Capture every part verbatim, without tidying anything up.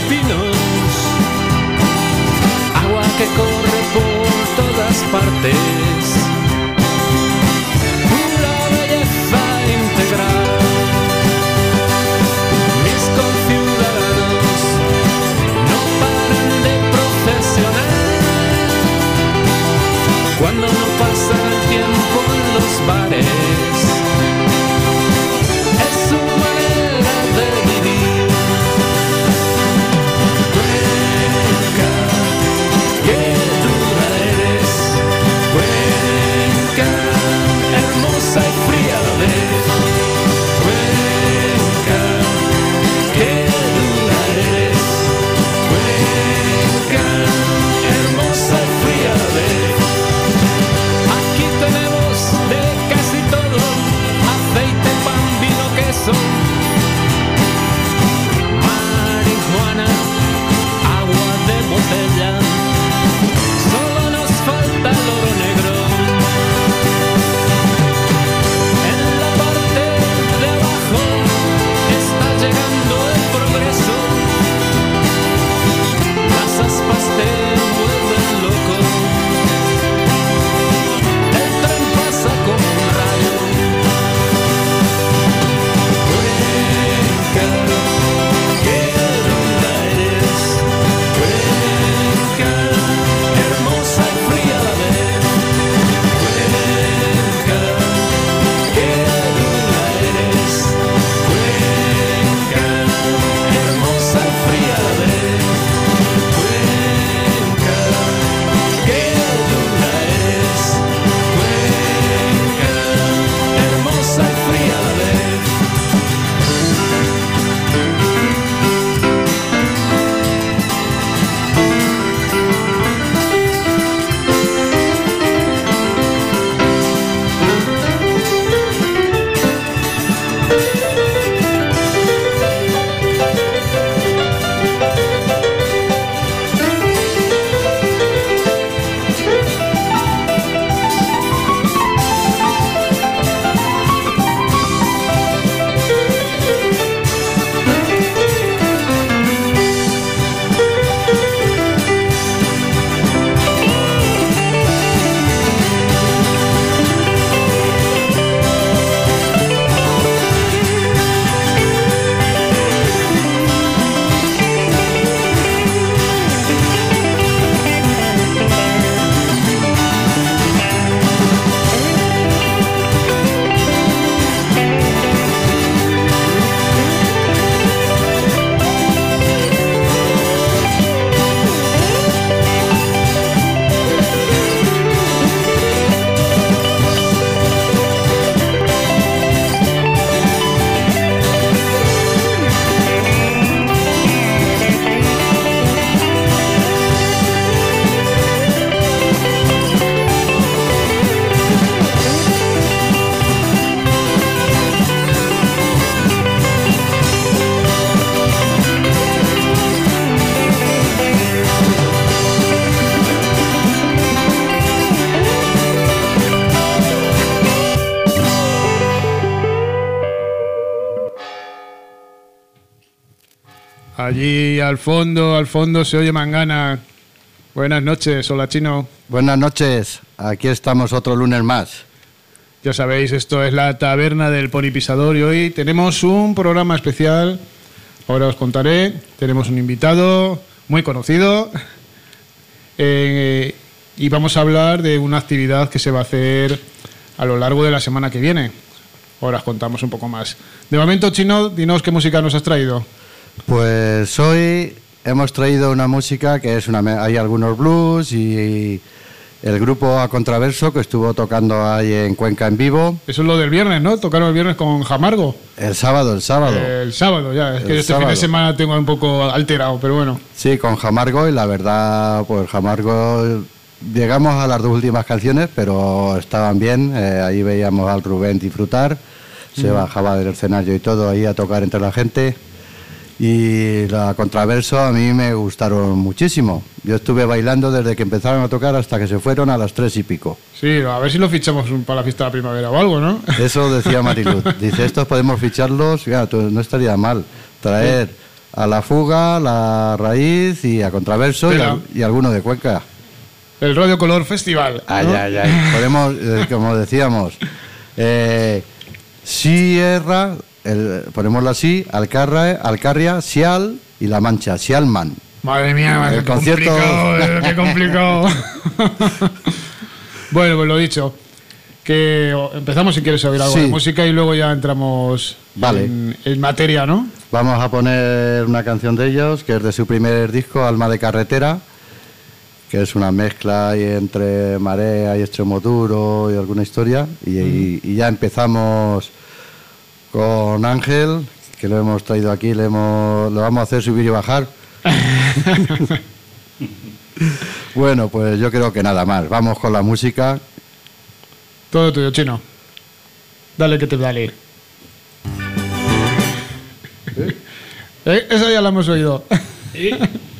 pinos, agua que corre por todas partes, pura belleza integral. Mis conciudadanos no paran de procesionar cuando no pasa el tiempo en los bares. Es su manera de vivir. Cuenca, qué dura eres. Cuenca, hermosa y fría a la vez. Cuenca, qué dura eres. Cuenca, hermosa y fría a la vez. Aquí tenemos de casi todo: aceite, pan, vino, queso, marihuana, agua de botella. Solo nos falta el oro negro. En la parte de abajo está llegando el progreso. Las aspas te vuelven loco. El tren pasa como un rayo. Cuenca, qué dura eres. Cuenca, hermosa y fría a la vez. Cuenca, qué dura eres. Cuenca, hermosa y fría a la vez. Cuenca, qué dura eres. Cuenca, hermosa y fría a la vez. Allí al fondo, al fondo se oye Mangana. Buenas noches, hola Chino. Buenas noches, aquí estamos otro lunes más. Ya sabéis, esto es la taberna del Pony Pisador y hoy tenemos un programa especial. Ahora os contaré, tenemos un invitado muy conocido eh, y vamos a hablar de una actividad que se va a hacer a lo largo de la semana que viene. Ahora os contamos un poco más. De momento, Chino, dinos qué música nos has traído. Pues hoy hemos traído una música que es una... Hay algunos blues y el grupo A Contraverso que estuvo tocando ahí en Cuenca en vivo. Eso es lo del viernes, ¿no? Tocaron el viernes con Jamargo. El sábado, el sábado. Eh, el sábado, ya. Es el que este sábado. fin de semana tengo un poco alterado, pero bueno. Sí, con Jamargo y la verdad, pues Jamargo... Llegamos a las dos últimas canciones, pero estaban bien. Eh, ahí veíamos al Rubén disfrutar. Se mm. bajaba del escenario y todo ahí a tocar entre la gente. Y la Contraverso a mí me gustaron muchísimo. Yo estuve bailando desde que empezaron a tocar hasta que se fueron a las tres y pico. Sí, a ver si lo fichamos para la fiesta de la primavera o algo, ¿no? Eso decía Mariluz. Dice, estos podemos ficharlos, ya, no estaría mal. Traer a La Fuga, La Raíz y a Contraverso y, al, y alguno de Cuenca. El Radio Color Festival, ¿no? Ay, ay, ay. Podemos, eh, como decíamos, eh, Sierra, el, ponemos la Sí, Alcarra, Alcarria, Sial y La Mancha, Sialman. Madre mía, madre, el qué concierto... complicado, eh, qué complicado. Bueno, pues lo dicho, que empezamos si quieres oír algo sí. de música y luego ya entramos vale. en, en materia, ¿no? Vamos a poner una canción de ellos, que es de su primer disco, Alma de Carretera, que es una mezcla ahí entre Marea y Extremoduro y alguna historia. Y, mm. y, y ya empezamos con Ángel, que lo hemos traído aquí, le hemos, lo vamos a hacer subir y bajar. Bueno, pues yo creo que nada más. Vamos con la música. Todo tuyo, Chino. Dale que te dale. ¿Eh? ¿Eh? Eso ya lo hemos oído. ¿Eh?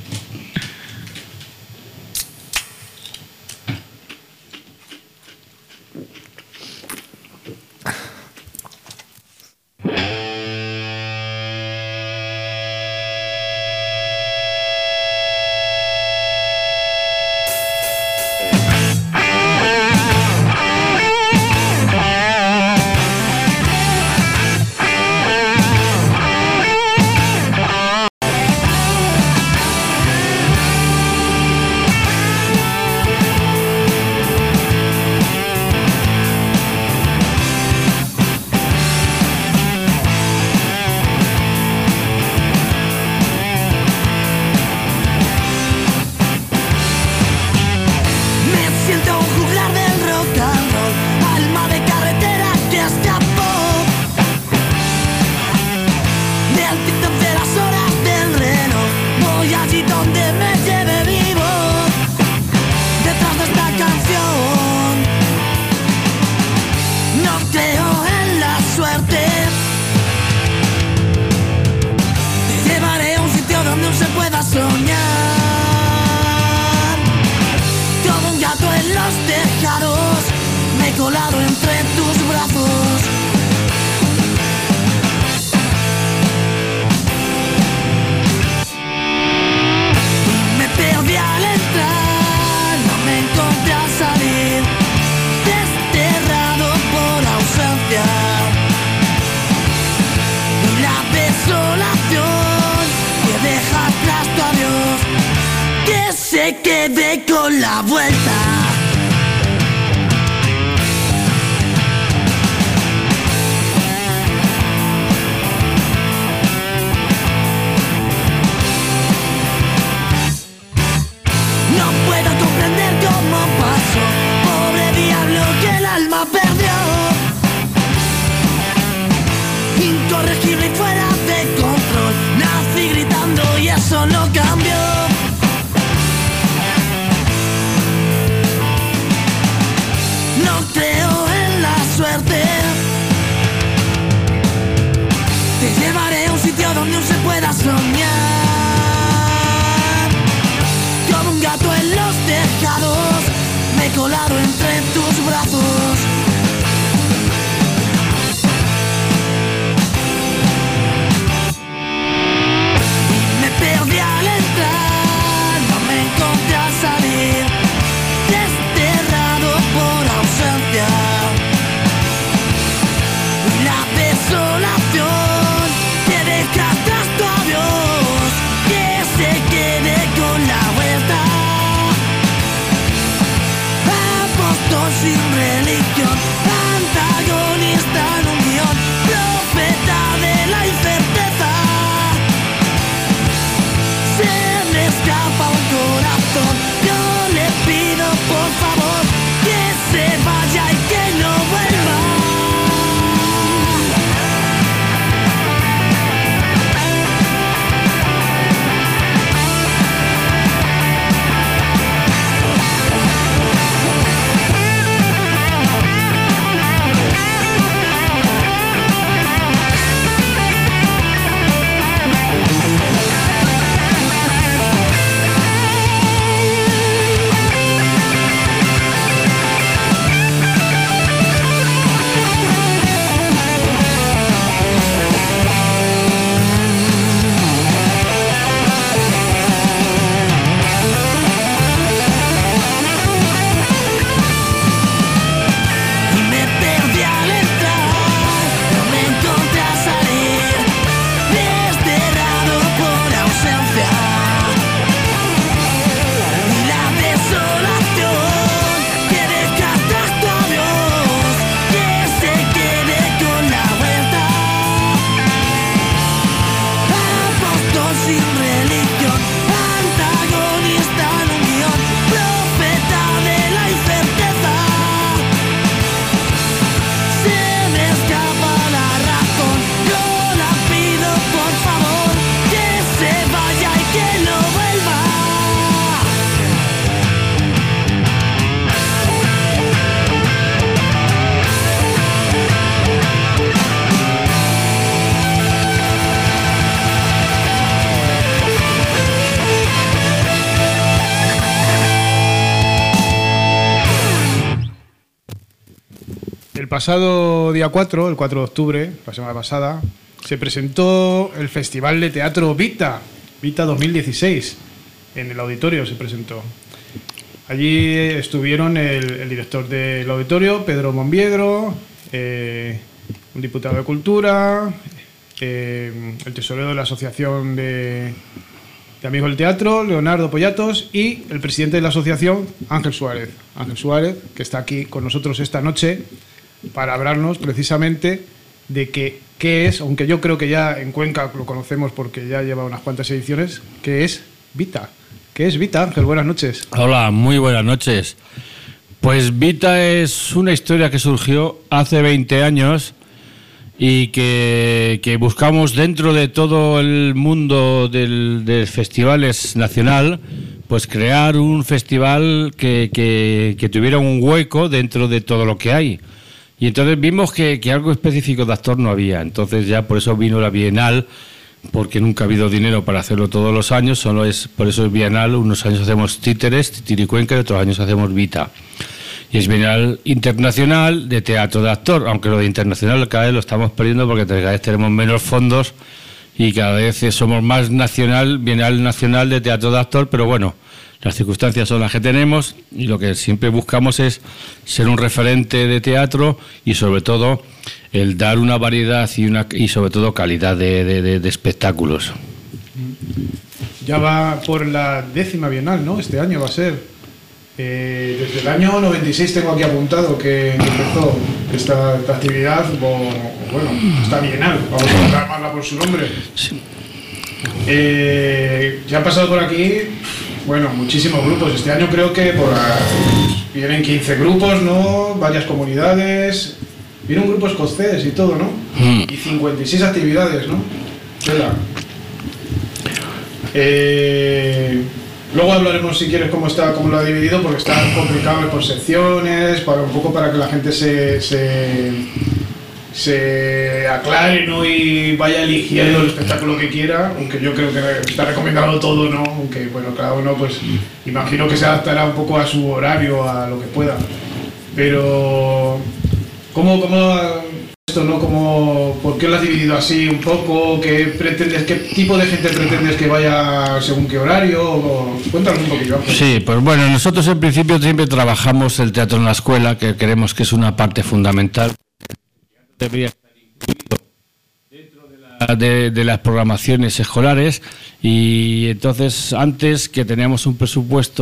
Se quede con la vuelta. No puedo comprender cómo pasó, pobre diablo que el alma perdió. Incorregible y fuera de control, nací gritando y eso no cambió. No creo en la suerte. Te llevaré a un sitio donde no se pueda soñar. Como un gato en los tejados, me he colado entre tus brazos. Y me perdí al entrar, no me encontré al salir. Desterrado por ausencia y la desolación que deja atrás tu adiós, que se quede con la vuelta. Apóstol sin religión. pasado día cuatro, el cuatro de octubre, la semana pasada, se presentó el Festival de Teatro Vita, Vita dos mil dieciséis, en el auditorio se presentó. Allí estuvieron el, el director del auditorio, Pedro Monviedro, eh, un diputado de Cultura, eh, el tesorero de la Asociación de, de Amigos del Teatro, Leonardo Pollatos, y el presidente de la asociación, Ángel Suárez. Ángel Suárez, que está aquí con nosotros esta noche para hablarnos precisamente de que, qué es, aunque yo creo que ya en Cuenca lo conocemos porque ya lleva unas cuantas ediciones, qué es Vita. ¿Qué es Vita, Ángel? Buenas noches. Hola, muy buenas noches. Pues Vita es una historia que surgió hace veinte años y que, que buscamos dentro de todo el mundo del, de festivales nacional, pues crear un festival que, que, que tuviera un hueco dentro de todo lo que hay. Y entonces vimos que, que algo específico de actor no había. Entonces ya por eso vino la Bienal, porque nunca ha habido dinero para hacerlo todos los años, solo es por eso es bienal. Unos años hacemos títeres, Titiricuenca, y otros años hacemos Vita. Y es bienal internacional de teatro de actor, aunque lo de internacional cada vez lo estamos perdiendo porque cada vez tenemos menos fondos y cada vez somos más nacional, bienal nacional de teatro de actor, pero bueno, las circunstancias son las que tenemos y lo que siempre buscamos es ser un referente de teatro y sobre todo el dar una variedad y una y sobre todo calidad de, de, de, de espectáculos. Ya va por la décima Bienal, ¿no? Este año va a ser. Eh, desde el año noventa y seis tengo aquí apuntado que empezó esta, esta actividad, o, bueno, esta Bienal, vamos a llamarla por su nombre. Sí. Eh, ya han pasado por aquí, bueno, muchísimos grupos. Este año creo que por la, vienen quince grupos, ¿no? Varias comunidades. Viene un grupo escocés y todo, ¿no? Mm. Y cincuenta y seis actividades, ¿no? Tela. Eh, luego hablaremos, si quieres, cómo está, cómo lo ha dividido, porque está complicado por secciones, para un poco para que la gente se, se, se aclare, ¿no? Y vaya eligiendo el espectáculo que quiera, aunque yo creo que está recomendado todo, ¿no? Aunque, bueno, cada uno, pues, imagino que se adaptará un poco a su horario, a lo que pueda. Pero ¿Cómo, cómo esto, no? ¿Cómo, ¿Por qué lo has dividido así un poco? ¿Qué pretendes, qué tipo de gente pretendes que vaya según qué horario? O, cuéntanos un poquillo. Sí, pues bueno, nosotros en principio siempre trabajamos el teatro en la escuela, que creemos que es una parte fundamental. Debería estar incluido dentro de, la, de, de las programaciones escolares y entonces antes que teníamos un presupuesto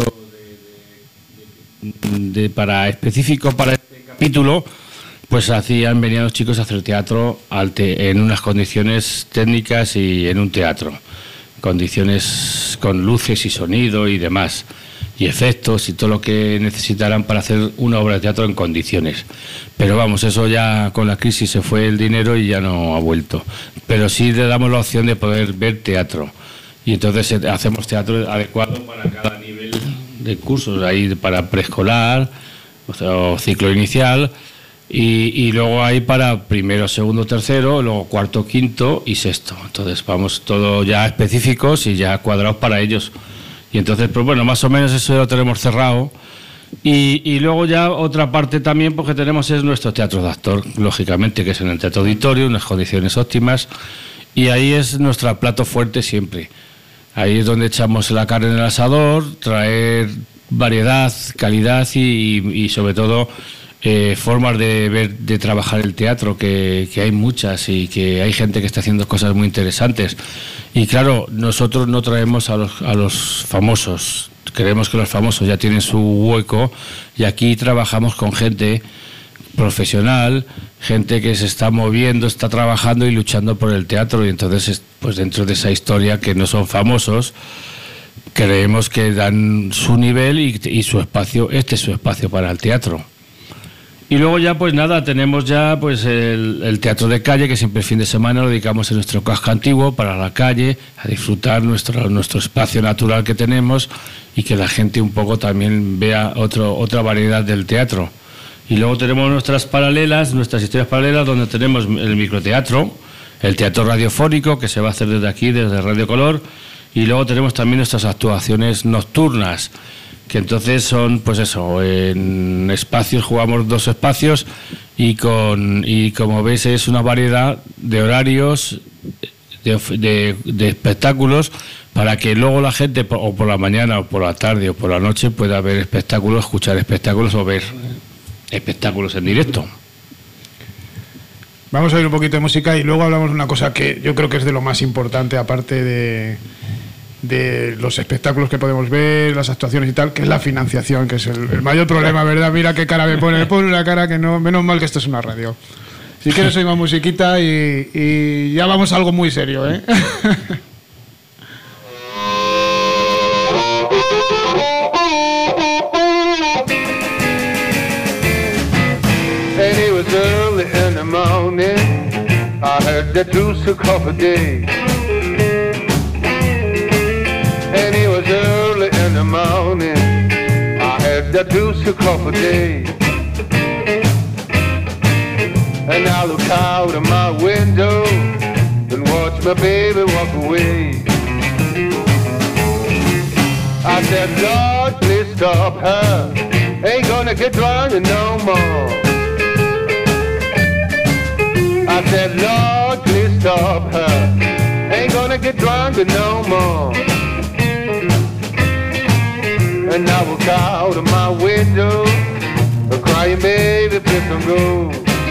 de, de, de, para específico para este capítulo, pues hacían, venían los chicos a hacer teatro al te, en unas condiciones técnicas y en un teatro, condiciones con luces y sonido y demás, y efectos y todo lo que necesitaran para hacer una obra de teatro en condiciones. Pero vamos, eso ya con la crisis se fue el dinero y ya no ha vuelto. Pero sí le damos la opción de poder ver teatro. Y entonces hacemos teatro adecuado para cada nivel de cursos, ahí para preescolar, o sea, o ciclo inicial. Y, y luego hay para primero, segundo, tercero, luego cuarto, quinto y sexto. Entonces vamos todos ya específicos y ya cuadrados para ellos. Y entonces, pues bueno, más o menos eso ya lo tenemos cerrado. Y, y luego ya otra parte también porque tenemos es nuestro teatro de actor, lógicamente, que es en el teatro auditorio, unas condiciones óptimas. Y ahí es nuestro plato fuerte siempre. Ahí es donde echamos la carne en el asador, traer variedad, calidad y, y sobre todo Eh, formas de ver, de trabajar el teatro, que, que hay muchas y que hay gente que está haciendo cosas muy interesantes. Y claro, nosotros no traemos a los, a los famosos, creemos que los famosos ya tienen su hueco y aquí trabajamos con gente profesional, gente que se está moviendo, está trabajando y luchando por el teatro y entonces, pues dentro de esa historia que no son famosos, creemos que dan su nivel y, y su espacio, este es su espacio para el teatro. Y luego ya pues nada, tenemos ya pues el, el teatro de calle, que siempre el fin de semana lo dedicamos en nuestro casco antiguo para la calle, a disfrutar nuestro, nuestro espacio natural que tenemos y que la gente un poco también vea otro, otra variedad del teatro. Y luego tenemos nuestras paralelas, nuestras historias paralelas, donde tenemos el microteatro, el teatro radiofónico, que se va a hacer desde aquí, desde Radio Color, y luego tenemos también nuestras actuaciones nocturnas, que entonces son, pues eso, en espacios, jugamos dos espacios y con y como ves es una variedad de horarios de, de, de espectáculos para que luego la gente o por la mañana o por la tarde o por la noche pueda ver espectáculos, escuchar espectáculos o ver espectáculos en directo. Vamos a oír un poquito de música y luego hablamos de una cosa que yo creo que es de lo más importante, aparte de, de los espectáculos que podemos ver, las actuaciones y tal, que es la financiación, que es el, el mayor problema, ¿verdad? Mira qué cara me pone, me pone una cara que no, menos mal que esto es una radio. Si quieres oímos musiquita y, y ya vamos a algo muy serio, ¿eh? And it was early in the morning, I heard the deuce a couple days. And it was early in the morning, I heard the deuce a couple days. And I look out of my window and watch my baby walk away. I said, Lord, please stop her, ain't gonna get drunk no more. I said, Lord, please stop her, ain't gonna get drunk no more. And I look out of my window, a crying baby, please don't go.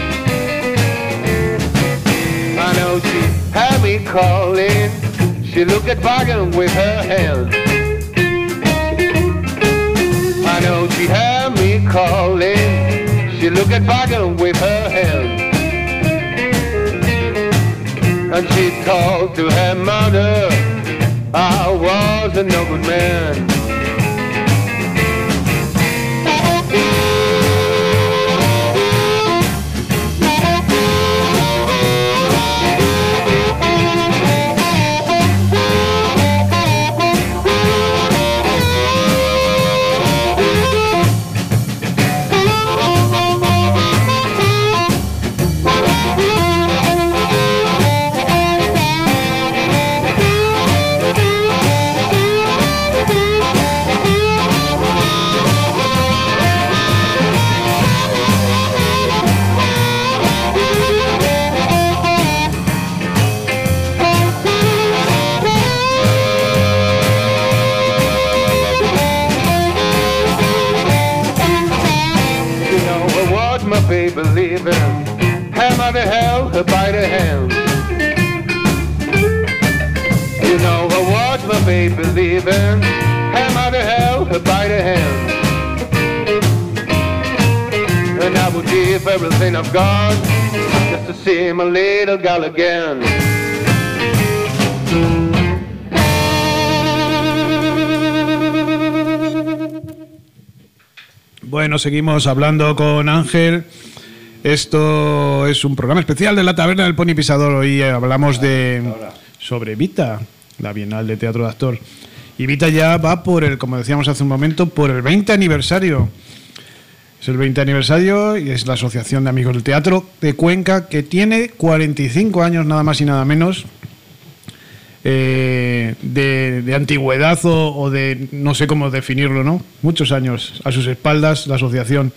I know she had me calling, she looked at bargain with her hands. I know she had me calling, she looked at bargain with her hands. And she told to her mother, I was a no good man. Baby leaving, hammer the hell her by the hand. You know I watch my baby leaving, hammer the hell her by the hand. And I would give everything I've got just to see my little gal again. Bueno, seguimos hablando con Ángel. Esto es un programa especial de la Taberna del Pony Pisador. Hoy hablamos de sobre Vita, la Bienal de Teatro de Actor. Y Vita ya va por el, como decíamos hace un momento, por el veinte aniversario. Es el veinte aniversario y es la Asociación de Amigos del Teatro de Cuenca, que tiene cuarenta y cinco años, nada más y nada menos, eh, de, de antigüedad o, o de, no sé cómo definirlo, ¿no? Muchos años a sus espaldas la asociación.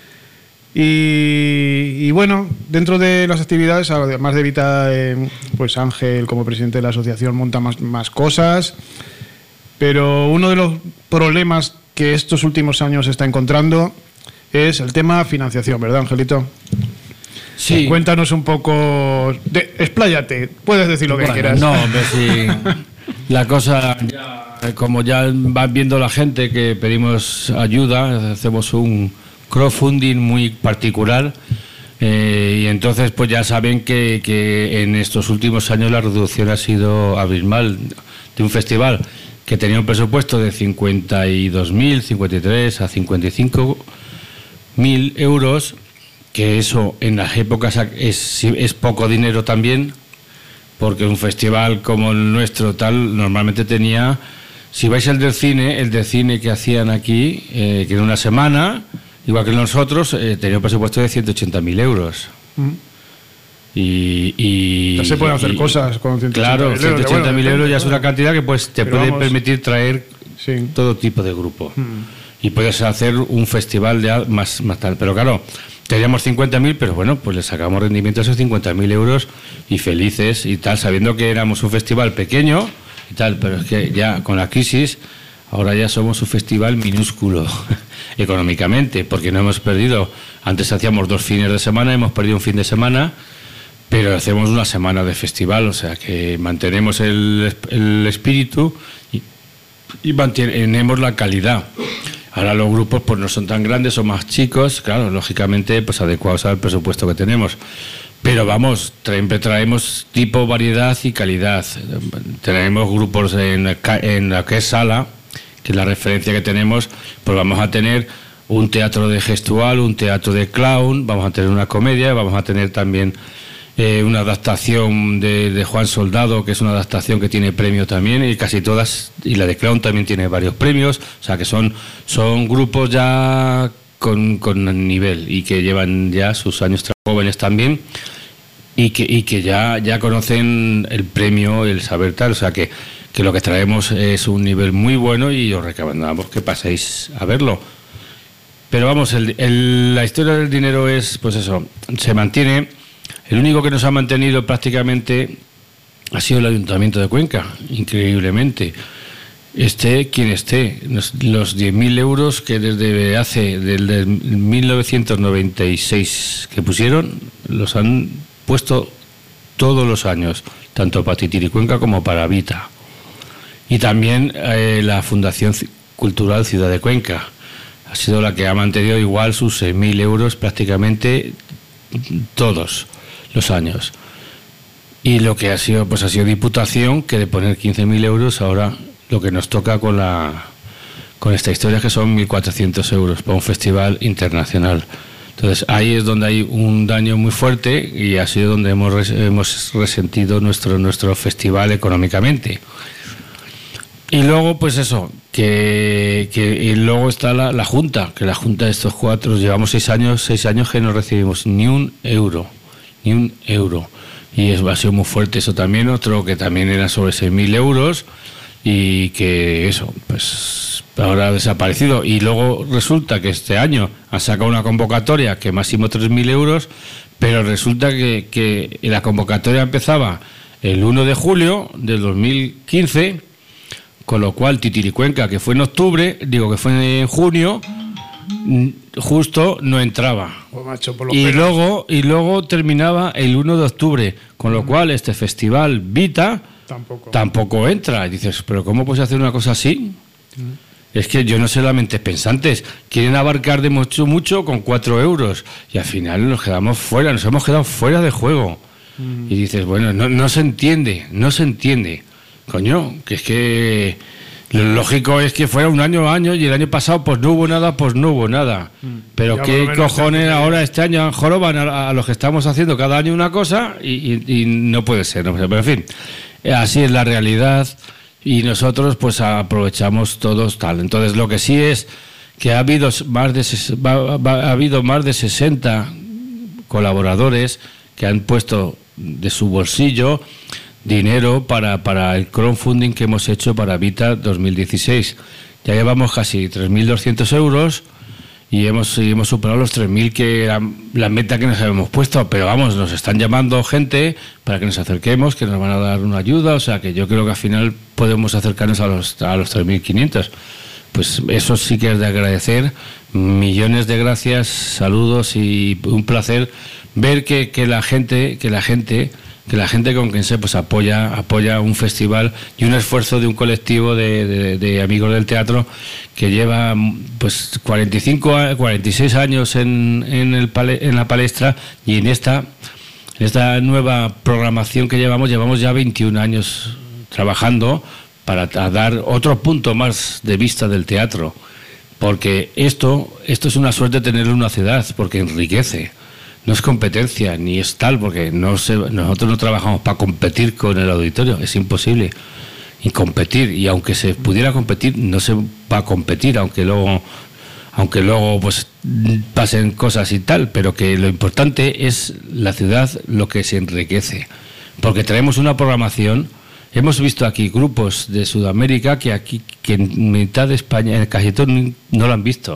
Y, y bueno, dentro de las actividades, además de Vita, eh, pues Ángel, como presidente de la asociación, monta más, más cosas. Pero uno de los problemas que estos últimos años se está encontrando es el tema financiación, ¿verdad, Angelito? Sí. Cuéntanos un poco, de, expláyate, puedes decir lo que bueno, quieras. No, hombre, sí. La cosa, ya, como ya va viendo la gente que pedimos ayuda, hacemos un crowdfunding muy particular, eh, y entonces pues ya saben que, que en estos últimos años la reducción ha sido abismal de un festival que tenía un presupuesto de cincuenta y dos mil, cincuenta y tres a cincuenta y cinco mil euros, que eso en las épocas es, es poco dinero también, porque un festival como el nuestro tal normalmente tenía, si vais al del cine, el del cine que hacían aquí, eh, que en una semana, igual que nosotros, eh, tenía un presupuesto de ciento ochenta mil euros. Mm. Y, y ya se pueden hacer y, cosas con ciento ochenta mil claro, euros. ciento ochenta mil Bueno, euros ya es una cantidad que pues te pero puede vamos, permitir traer sí. todo tipo de grupo. Mm. Y puedes hacer un festival de más, más tal. Pero claro, teníamos cincuenta mil, pero bueno, pues le sacamos rendimiento a esos cincuenta mil euros y felices y tal, sabiendo que éramos un festival pequeño y tal, pero es que ya con la crisis ahora ya somos un festival minúsculo económicamente, porque no hemos perdido, antes hacíamos dos fines de semana, hemos perdido un fin de semana, pero hacemos una semana de festival, o sea que mantenemos el, el espíritu y, y mantenemos la calidad. Ahora los grupos pues no son tan grandes, son más chicos, claro, lógicamente pues adecuados al presupuesto que tenemos. Pero vamos, siempre traemos tipo, variedad y calidad. Tenemos grupos en, en la que es sala, que es la referencia que tenemos, pues vamos a tener un teatro de gestual, un teatro de clown, vamos a tener una comedia, vamos a tener también eh, una adaptación de, de Juan Soldado, que es una adaptación que tiene premio también, y casi todas, y la de clown también tiene varios premios, o sea que son, son grupos ya con, con nivel y que llevan ya sus años jóvenes también y que, y que ya, ya conocen el premio, el saber tal, o sea que que lo que traemos es un nivel muy bueno y os recomendamos que paséis a verlo. Pero vamos, el, el, la historia del dinero es, pues eso, se mantiene. El único que nos ha mantenido prácticamente ha sido el Ayuntamiento de Cuenca, increíblemente. Esté quien esté, los, los diez mil euros que desde hace, desde mil novecientos noventa y seis que pusieron, los han puesto todos los años, tanto para Titiricuenca como para Vita. Y también eh, la Fundación Cultural Ciudad de Cuenca ha sido la que ha mantenido igual sus seis mil euros prácticamente todos los años. Y lo que ha sido, pues ha sido Diputación, que de poner quince mil euros, ahora lo que nos toca con la con esta historia, que son mil cuatrocientos euros para un festival internacional. Entonces ahí es donde hay un daño muy fuerte y ha sido donde hemos, res, hemos resentido nuestro, nuestro festival económicamente. Y luego, pues eso, que, que y luego está la, la Junta, que la Junta de estos cuatro, llevamos seis años, seis años que no recibimos ni un euro, ni un euro. Y es, ha sido muy fuerte eso también, otro que también era sobre seis mil euros y que eso, pues ahora ha desaparecido. Y luego resulta que este año han sacado una convocatoria que máximo tres mil euros, pero resulta que, que la convocatoria empezaba el uno de julio del dos mil quince, con lo cual Titiricuenca, que fue en octubre, digo que fue en junio, justo no entraba. Oh, macho, por los y pelos. luego y luego terminaba el uno de octubre, con lo cual este festival Vita Tampoco. tampoco entra. Y dices, pero ¿cómo puedes hacer una cosa así? Mm. Es que yo no sé, las mentes pensantes quieren abarcar de mucho mucho con cuatro euros y al final nos quedamos fuera, nos hemos quedado fuera de juego. Mm. Y dices, bueno, no, no se entiende, no se entiende. Coño, que es que lo lógico es que fuera un año a año y el año pasado pues no hubo nada, pues no hubo nada. Pero ya qué cojones este ahora este año joroban a, a los que estamos haciendo cada año una cosa y, y, y no puede ser, no puede ser. Pero en fin, así es la realidad y nosotros pues aprovechamos todos tal. Entonces lo que sí es que ha habido más de, va, va, ha habido más de sesenta colaboradores que han puesto de su bolsillo dinero para, para el crowdfunding que hemos hecho para Vita dos mil dieciséis. Ya llevamos casi tres mil doscientos euros y hemos, y hemos superado los tres mil que era la meta que nos habíamos puesto, pero vamos, nos están llamando gente para que nos acerquemos, que nos van a dar una ayuda, o sea que yo creo que al final podemos acercarnos a los, a los tres mil quinientos. Pues eso sí que es de agradecer. Millones de gracias, saludos y un placer ver que, que la gente, que la gente que la gente con quien se pues apoya apoya un festival y un esfuerzo de un colectivo de, de, de amigos del teatro que lleva pues cuarenta y cinco, cuarenta y seis años en, en, el pale, en la palestra y en esta, en esta nueva programación que llevamos, llevamos ya veintiún años trabajando para dar otro punto más de vista del teatro, porque esto, esto es una suerte tenerlo en una ciudad, porque enriquece. No es competencia, ni es tal, porque no se, nosotros no trabajamos para competir con el auditorio, es imposible. Y competir, y aunque se pudiera competir, no se va a competir, aunque luego, aunque luego pues pasen cosas y tal, pero que lo importante es la ciudad, lo que se enriquece. Porque traemos una programación, hemos visto aquí grupos de Sudamérica que aquí, que en mitad de España, en casi todo no lo han visto.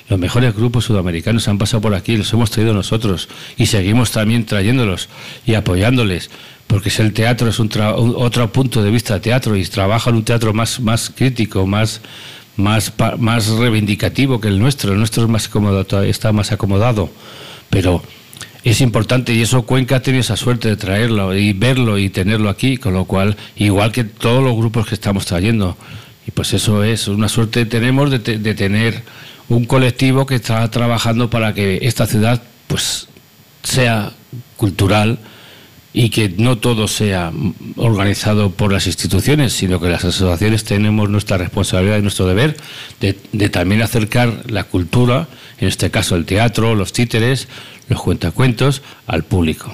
Los mejores grupos sudamericanos han pasado por aquí, los hemos traído nosotros y seguimos también trayéndolos y apoyándoles, porque es el teatro, es un, tra- un otro punto de vista de teatro y trabaja en un teatro más, más crítico, más, más, pa- más reivindicativo que el nuestro. El nuestro es más acomodado, está más acomodado, pero es importante, y eso Cuenca ha tenido esa suerte de traerlo y verlo y tenerlo aquí, con lo cual, igual que todos los grupos que estamos trayendo, y pues eso es una suerte que tenemos de, te, de tener un colectivo que está trabajando para que esta ciudad pues sea cultural y que no todo sea organizado por las instituciones, sino que las asociaciones tenemos nuestra responsabilidad y nuestro deber de, de también acercar la cultura, en este caso el teatro, los títeres, los cuentacuentos, al público.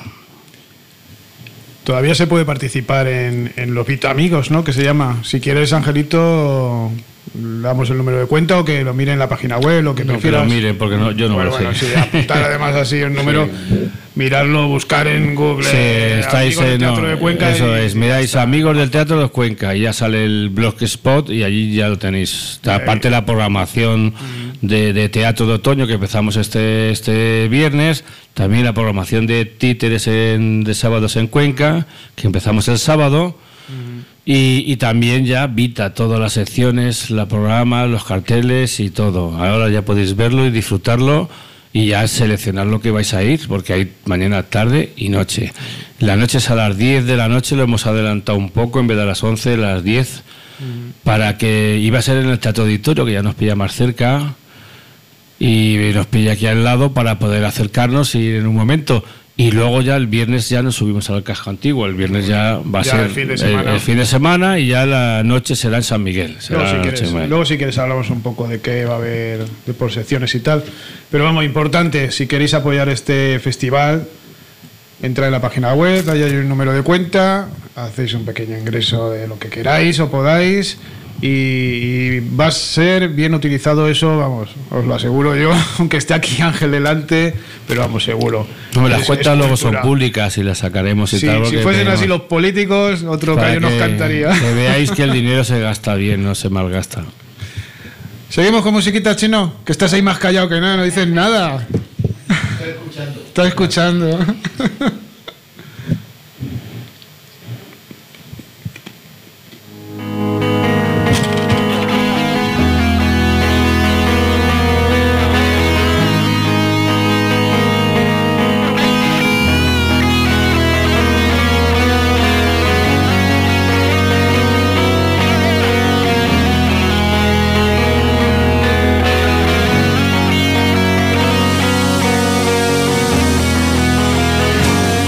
Todavía se puede participar en, en los Vita Amigos, ¿no? Que se llama. Si quieres, Angelito, le damos el número de cuenta o que lo miren en la página web, lo que No, prefieras. que lo miren, porque no, yo no bueno, lo sé. bueno, sí, apuntar además así el número, mirarlo, buscar en Google. Sí, eh, estáis Amigos del en, Teatro no, de Cuenca eso y- es, y miráis ya está. Amigos del Teatro de Cuenca y ya sale el Blogspot y allí ya lo tenéis. Aparte de la programación de, de teatro de otoño que empezamos este este viernes, también la programación de títeres en, de sábados en Cuenca, que empezamos el sábado. Y, y también ya Vita, todas las secciones, la programa, los carteles y todo. Ahora ya podéis verlo y disfrutarlo y ya seleccionar lo que vais a ir, porque hay mañana, tarde y noche. La noche es a las diez de la noche, lo hemos adelantado un poco, en vez de a las once, a las diez, para que iba a ser en el Teatro Auditorio, que ya nos pilla más cerca y nos pilla aquí al lado para poder acercarnos y en un momento. Y luego ya el viernes ya nos subimos al Casco Antiguo. El viernes ya va a Ya ser el fin de el, semana. el fin de semana y ya la noche será en San Miguel. Será Luego si, la quieres, noche en Madrid. luego, si quieres, hablamos un poco de qué va a haber de por secciones y tal. Pero vamos, importante, si queréis apoyar este festival, entra en la página web, ahí hay un número de cuenta, hacéis un pequeño ingreso de lo que queráis o podáis. Y, y va a ser bien utilizado eso, vamos, os lo aseguro yo, aunque esté aquí Ángel delante, pero vamos, seguro. No, las Es- cuentas es luego son cultura. públicas y las sacaremos y Sí, tal. si porque fuesen tenemos- así los políticos, otro para gallo nos que- cantaría. Que veáis que el dinero se gasta bien, no se malgasta. Seguimos con musiquita, Chino, que estás ahí más callado que nada, no dices nada. Estoy escuchando. Estás escuchando. Thank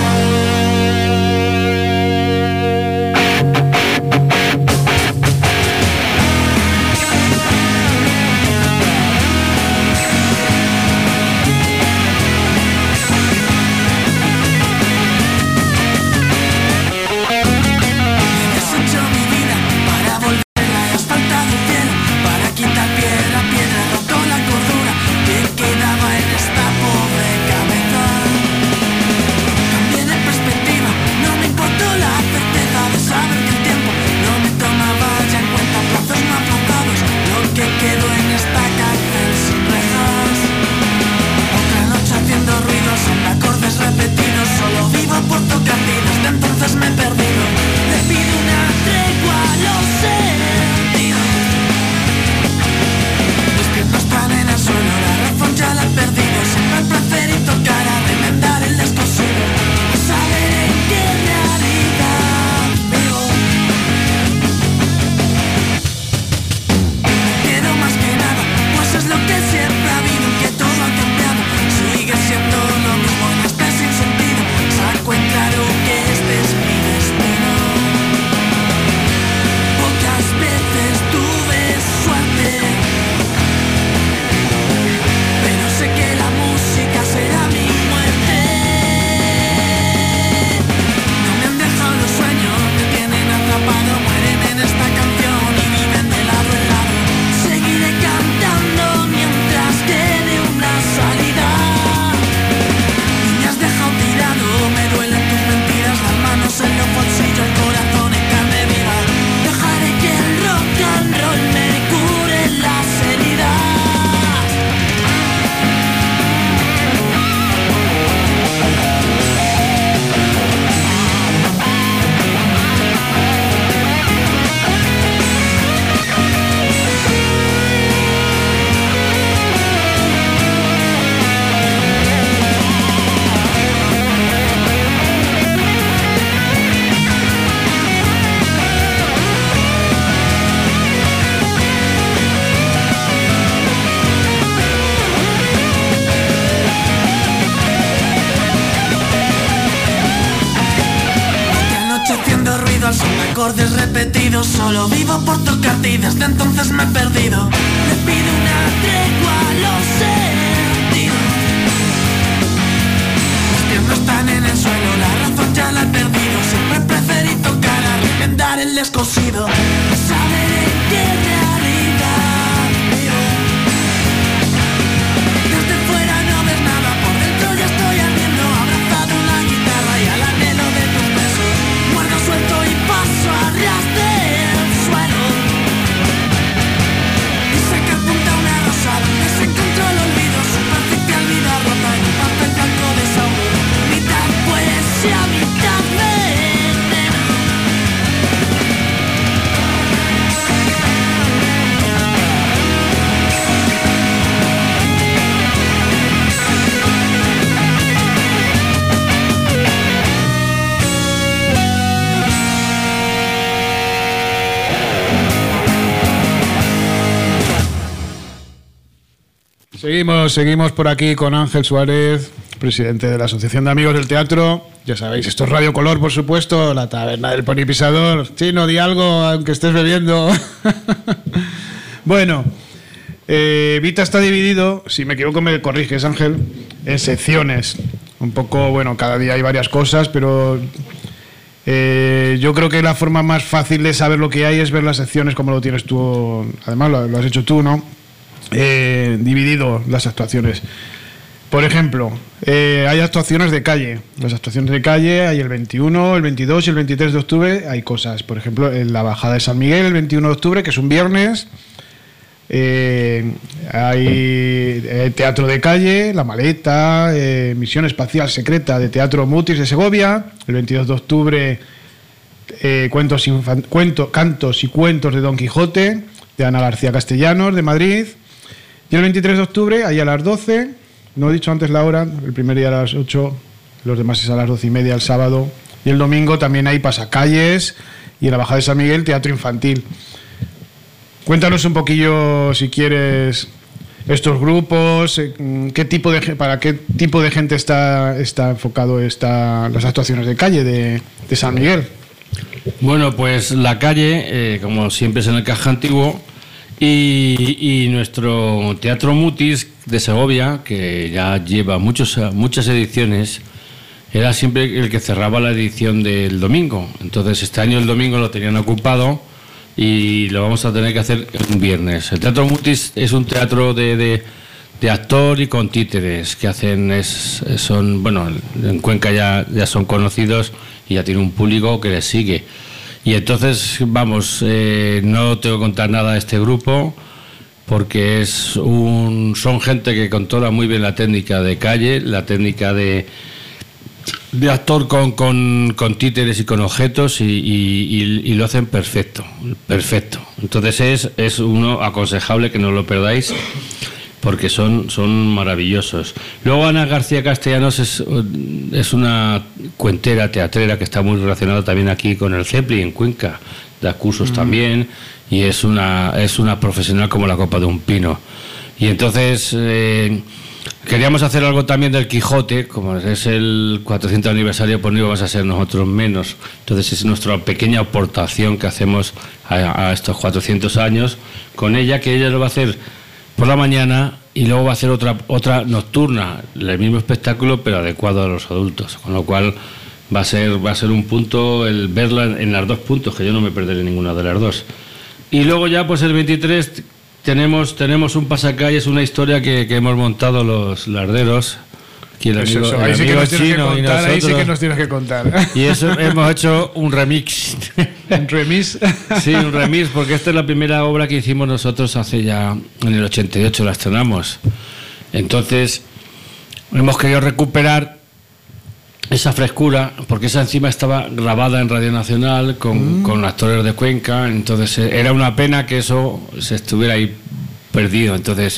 acordes repetidos. Solo vivo por tocarte y desde entonces me he perdido. Le pido una tregua a los sentidos. Mis pies no están en el suelo, la razón ya la he perdido. Siempre preferí tocar a remendar el descosido. Saber en qué realidad vivo. Desde fuera no ves nada, por dentro ya estoy ardiendo. Abrazado en la guitarra y al anhelo de tus besos. Muerdo suelto y paso a ras del suelo. Y sé que apunta una rosa donde se encontró el olvido. Superficial vida rota en un papel blanco de desahogo. Mitad poesía, mitad veneno. Seguimos, seguimos por aquí con Ángel Suárez, presidente de la Asociación de Amigos del Teatro. Ya sabéis, esto es Radio Color, por supuesto, la taberna del ponipisador. Chino, di algo, aunque estés bebiendo. Bueno, eh, Vita está dividido, si me equivoco me corriges, Ángel, en secciones. Un poco, bueno, cada día hay varias cosas, pero eh, yo creo que la forma más fácil de saber lo que hay es ver las secciones como lo tienes tú. Además, lo, lo has hecho tú, ¿no? Eh, dividido las actuaciones. Por ejemplo, eh, hay actuaciones de calle. Las actuaciones de calle hay el veintiuno, el veintidós y el veintitrés de octubre. Hay cosas, por ejemplo, en la Bajada de San Miguel, el veintiuno de octubre, que es un viernes. Eh, hay eh, teatro de calle, La Maleta, eh, Misión Espacial Secreta de Teatro Mutis de Segovia. El veintidós de octubre, eh, cuentos, infan- cuento, cantos y cuentos de Don Quijote de Ana García Castellanos de Madrid. Y el veintitrés de octubre, ahí a las doce, no he dicho antes la hora, el primer día a las ocho, los demás es a las doce y media el sábado. Y el domingo también hay pasacalles y en la Bajada de San Miguel, teatro infantil. Cuéntanos un poquillo, si quieres, estos grupos, qué tipo de, para qué tipo de gente está, está enfocado esta, las actuaciones de calle de, de San Miguel. Bueno, pues la calle, eh, como siempre es en el Caja Antiguo, y, y nuestro Teatro Mutis de Segovia, que ya lleva muchos, muchas ediciones, era siempre el que cerraba la edición del domingo. Entonces este año el domingo lo tenían ocupado y lo vamos a tener que hacer un viernes. El Teatro Mutis es un teatro de, de, de actor y con títeres que hacen, es, son, bueno, en Cuenca ya, ya son conocidos y ya tiene un público que les sigue. Y entonces, vamos, eh, no tengo que contar nada de este grupo porque es un, son gente que controla muy bien la técnica de calle, la técnica de, de actor con, con, con títeres y con objetos y, y, y, y lo hacen perfecto, perfecto. Entonces es, es uno aconsejable que no lo perdáis porque son, son maravillosos. Luego Ana García Castellanos es, es una cuentera, teatrera que está muy relacionada también aquí con el Cepli en Cuenca, da cursos mm. también, y es una, es una profesional como la copa de un pino. Y entonces eh, queríamos hacer algo también del Quijote, como es el cuatrocientos aniversario, pues no íbamos a ser nosotros menos. Entonces es nuestra pequeña aportación que hacemos a, a estos cuatrocientos años con ella, que ella lo va a hacer por la mañana y luego va a hacer otra otra nocturna, el mismo espectáculo pero adecuado a los adultos, con lo cual va a ser va a ser un punto el verla en, en las dos puntos, que yo no me perderé ninguna de las dos. Y luego ya pues el veintitrés tenemos tenemos un pasacalles, una historia que, que hemos montado los larderos. El amigo, eso, el ahí, sí que nos tienes que Chino contar, ahí sí que nos tienes que contar. Y eso hemos hecho un remix. ¿Un remix? Sí, un remix, porque esta es la primera obra que hicimos nosotros hace ya, en el ochenta y ocho la estrenamos. Entonces, hemos querido recuperar esa frescura, porque esa encima estaba grabada en Radio Nacional con, mm. con actores de Cuenca, entonces era una pena que eso se estuviera ahí perdido. Entonces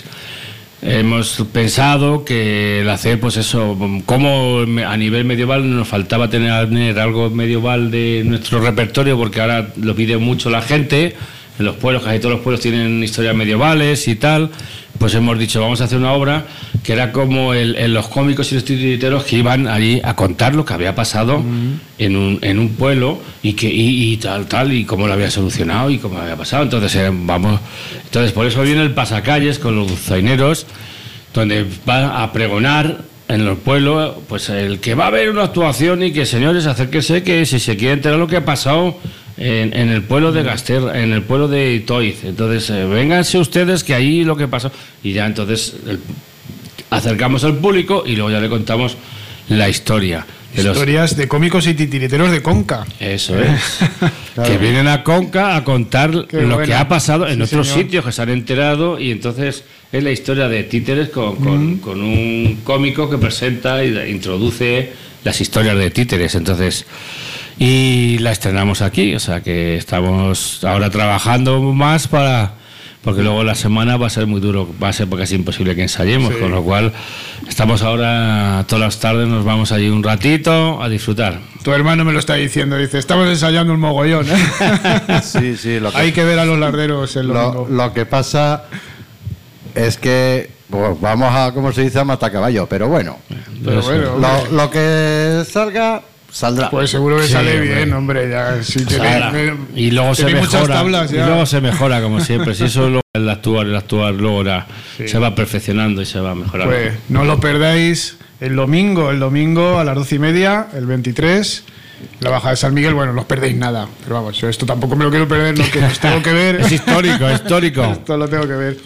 hemos pensado que el hacer, pues eso, como a nivel medieval nos faltaba tener algo medieval de nuestro repertorio, porque ahora lo pide mucho la gente, en los pueblos, casi todos los pueblos tienen historias medievales y tal, pues hemos dicho, vamos a hacer una obra que era como el, el, los cómicos y los titiriteros que iban allí a contar lo que había pasado uh-huh. en, un, en un pueblo y que y, y tal, tal, y cómo lo había solucionado y cómo había pasado. Entonces, eh, vamos, entonces por eso viene el pasacalles con los dulzaineros, donde va a pregonar en el pueblo, pues el que va a haber una actuación y que, señores, acérquense, que si se quiere enterar lo que ha pasado en, en el pueblo de Gaster, en el pueblo de Itoiz, entonces eh, vénganse ustedes que ahí lo que pasó, y ya entonces el, acercamos al público y luego ya le contamos la historia. De Historias los... de cómicos y titiriteros de Conca. Eso es. Claro. Que vienen a Conca a contar Qué lo bueno. que ha pasado en sí, otros señor. sitios que se han enterado, y entonces es la historia de títeres con, con, mm. con un cómico que presenta y introduce las historias de títeres. Entonces, y la estrenamos aquí, o sea que estamos ahora trabajando más para... porque luego la semana va a ser muy duro, va a ser porque es imposible que ensayemos, sí. con lo cual estamos ahora, todas las tardes nos vamos allí un ratito a disfrutar. Tu hermano me lo está diciendo, dice, estamos ensayando un mogollón, ¿eh? Sí, sí. Lo que, hay que ver a los larderos el domingo. Lo, lo que pasa es que pues, vamos a, como se dice, a matacaballo, pero bueno, pero bueno lo, lo que salga... saldrá. Pues seguro que sí, sale hombre. bien, hombre, ya si o sea, tenéis, y luego se mejora, tablas, y luego se mejora como siempre. Si eso lo, el actuar, el actuar luego era, sí. se va perfeccionando y se va mejorando. Pues no lo perdáis el domingo, el domingo a las doce y media, el veintitrés, la baja de San Miguel. Bueno, no os perdéis nada, pero vamos, yo esto tampoco me lo quiero perder, no, que os tengo que ver. Es histórico, es histórico. Esto lo tengo que ver.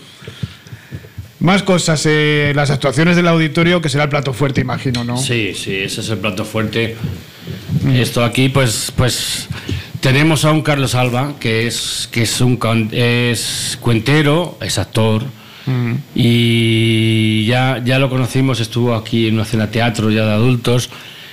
Más cosas, eh, las actuaciones del auditorio, que será el plato fuerte, imagino, ¿no? Sí, sí, ese es el plato fuerte. Mm. Esto aquí, pues, pues tenemos a un Carlos Alba, que es que es un es cuentero, es actor, mm. y ya, ya lo conocimos, estuvo aquí en una cena teatro ya de adultos,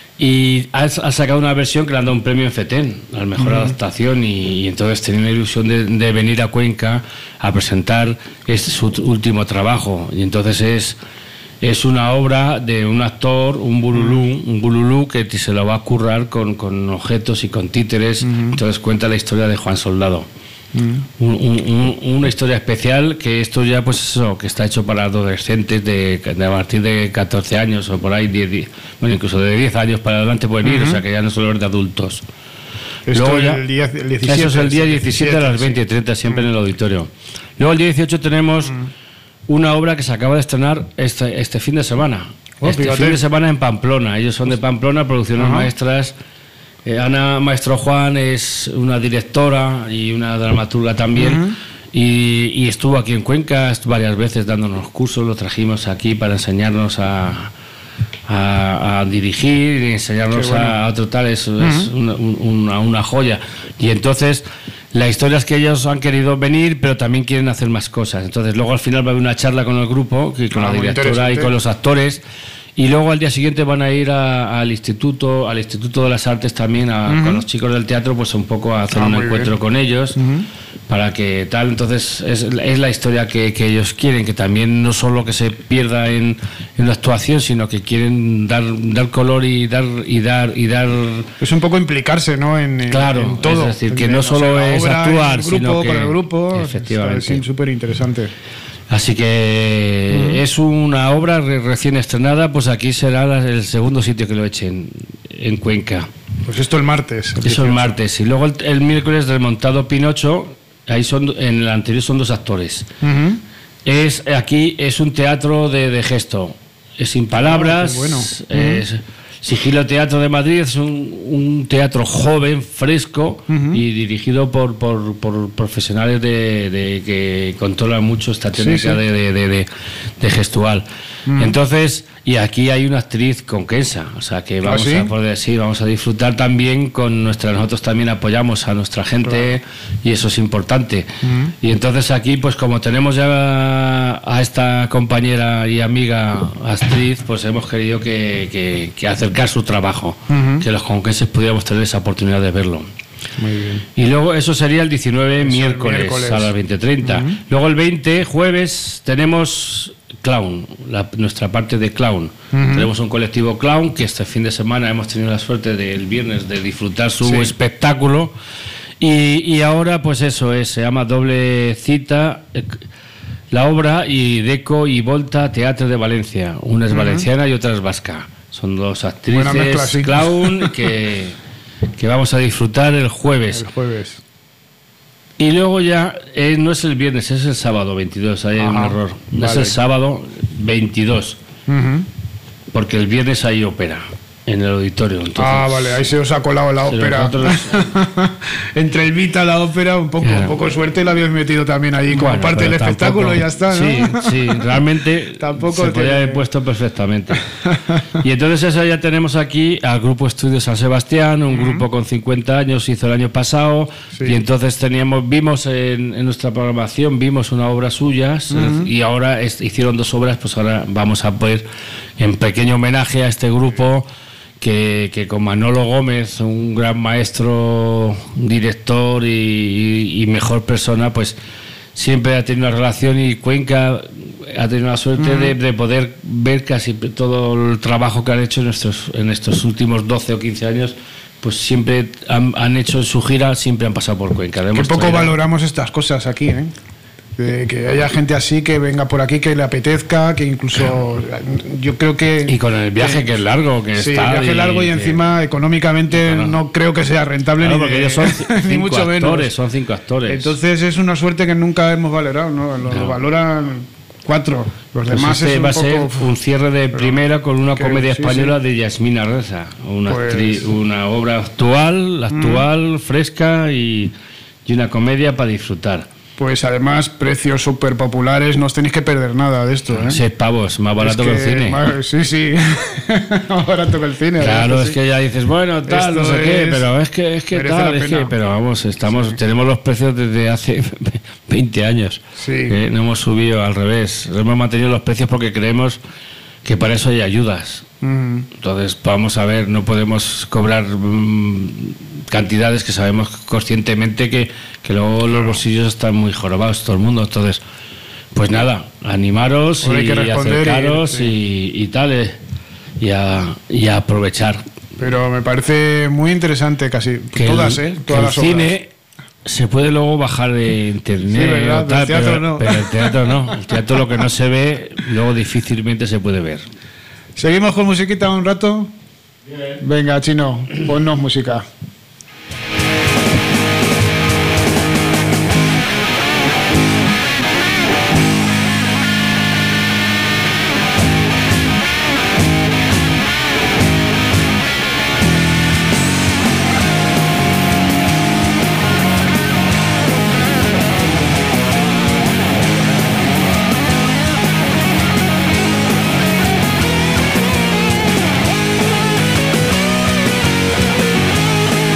y ha, ha sacado una versión que le han dado un premio en FETEN, a la mejor mm. adaptación, y, y entonces tenía la ilusión de, de venir a Cuenca a presentar este su último trabajo, y entonces es es una obra de un actor, un bululú, mm. un bululú que se lo va a currar con, con objetos y con títeres, mm. entonces cuenta la historia de Juan Soldado. Mm. Un, un, una historia especial, que esto ya pues eso, que está hecho para adolescentes de, de a partir de catorce años o por ahí, diez, diez, bueno, incluso de diez años para adelante pueden ir, uh-huh. o sea que ya no solo es de adultos. Esto ya, el día, el diecisiete, eso es el día diecisiete a las veinte y treinta, siempre uh-huh. en el auditorio. Luego el día dieciocho tenemos uh-huh. una obra que se acaba de estrenar este, este fin de semana. Oh, este fíjate. fin de semana en Pamplona. Ellos son de Pamplona, producciones uh-huh. maestras. Eh, Ana Maestro Juan es una directora y una dramaturga también, uh-huh. y, y estuvo aquí en Cuenca varias veces dándonos cursos, lo trajimos aquí para enseñarnos a, a, a dirigir y enseñarnos bueno. a, a otro tal, es, uh-huh. es una, una, una joya. Y entonces la historia es que ellos han querido venir, pero también quieren hacer más cosas. Entonces luego al final va a haber una charla con el grupo, con ah, la directora y con los actores. Y luego al día siguiente van a ir a, al instituto, al Instituto de las Artes también, a, uh-huh. con los chicos del teatro, pues un poco a hacer ah, un encuentro bien. con ellos, uh-huh. para que tal. Entonces es, es la historia que, que ellos quieren, que también no solo que se pierda en, en la actuación, sino que quieren dar, dar color y dar y dar y dar. Es un poco implicarse, ¿no? En, claro, en todo. Es decir, que no solo o sea, es obra, actuar, grupo, sino que con el grupo, efectivamente, es súper interesante. Así que uh-huh. es una obra re- recién estrenada, pues aquí será la, el segundo sitio que lo echen en Cuenca. Pues esto el martes. El Eso el martes. Y luego el, el miércoles del montado Pinocho, ahí son, en el anterior son dos actores. Uh-huh. Es, aquí es un teatro de, de gesto, es sin palabras, oh, bueno. es... Uh-huh. Sigilo Teatro de Madrid es un, un teatro joven, fresco, uh-huh. y dirigido por, por, por profesionales de, de que controlan mucho esta técnica sí, sí. De, de, de, de, de gestual. Uh-huh. Entonces, y aquí hay una actriz conquensa, o sea que vamos ¿Ah, sí? a poder, sí, vamos a disfrutar también con nuestra, nosotros también apoyamos a nuestra gente, claro. y eso es importante. Uh-huh. Y entonces aquí, pues como tenemos ya a esta compañera y amiga actriz, pues hemos querido que, que, que acercar su trabajo, uh-huh. que los conquenses pudiéramos tener esa oportunidad de verlo. Muy bien. Y luego eso sería el diecinueve, miércoles, miércoles a las veinte treinta. Uh-huh. Luego el veinte, jueves, tenemos clown, la, nuestra parte de clown. Uh-huh. Tenemos un colectivo clown que este fin de semana hemos tenido la suerte del viernes de disfrutar su sí. espectáculo. Y, y ahora pues eso es, se llama Doble Cita. la obra y Deco y Volta Teatre de Valencia. Una es Ujú. valenciana y otra es vasca. Son dos Buena mezcla, actrices sí. clown que, que vamos a disfrutar el jueves. El jueves. Y luego ya, eh, no es el viernes, es el sábado veintidós, ahí hay un Ajá, error. No es vale. el sábado veintidós, Ujú. porque el viernes hay ópera en el auditorio. Entonces, Ah, vale, ahí se os ha colado la pero ópera. nosotros- Entre el Vita y la ópera, un poco, Claro. un poco suerte la habéis metido también ahí como Bueno, parte pero del tampoco- espectáculo y ya está, ¿no? Sí, sí, realmente Tampoco se te- podría haber puesto perfectamente. Y entonces eso ya tenemos aquí al Grupo Estudio San Sebastián, un grupo con cincuenta años, hizo el año pasado, Sí. y entonces teníamos, vimos en, en nuestra programación, vimos una obra suya, y ahora es- hicieron dos obras, pues ahora vamos a poder, en pequeño homenaje a este grupo, que, que con Manolo Gómez, un gran maestro, director y, y- y mejor persona, pues siempre ha tenido una relación, y Cuenca ha tenido la suerte de, de poder ver casi todo el trabajo que han hecho en estos, en estos últimos doce o quince años, pues siempre han, han hecho en su gira, siempre han pasado por Cuenca. Le Que hemos poco traído- valoramos estas cosas aquí, ¿eh? De que haya gente así que venga por aquí, que le apetezca, que incluso yo creo que... Y con el viaje que es largo, que Sí, está. el viaje largo y que- encima económicamente Claro. no creo que sea rentable Claro, ni, porque de- ellos son ni cinco mucho menos. actores, son cinco actores. Entonces es una suerte que nunca hemos valorado, ¿no? Lo, Claro. lo valoran cuatro. Los Pues demás este es un va a poco... ser un cierre de primera con una que- comedia sí, española sí. de Yasmina Reza, una, Pues- actriz- una obra actual, actual, fresca y, y una comedia para disfrutar. Pues además, precios súper populares, no os tenéis que perder nada de esto, ¿eh? Seis pavos, más barato Es que, el cine. más- sí, sí. Más barato que el cine. Claro, ¿verdad? es Sí. que ya dices, bueno, tal, no Esto sé qué, es- pero es que, es que merece tal, la es que, pena. pero vamos, estamos, tenemos los precios desde hace veinte años. Sí. Que no hemos subido al revés, hemos mantenido los precios porque creemos que para eso hay ayudas. Mm. Entonces, vamos a ver, no podemos cobrar mm, cantidades que sabemos conscientemente que, que luego los bolsillos están muy jorobados todo el mundo. Entonces, pues nada, animaros Ahora hay y que responder y- acercaros y, sí. y tal, eh, y, a, y a aprovechar. Pero me parece muy interesante casi Que todas, el, ¿eh? que Todas el las obras. cine se puede luego bajar de internet, Sí, ¿verdad? o tal, El teatro pero, no. pero el teatro no. El teatro lo que no se ve, luego difícilmente se puede ver. ¿Seguimos con musiquita un rato? Venga, Chino, ponnos música. Thank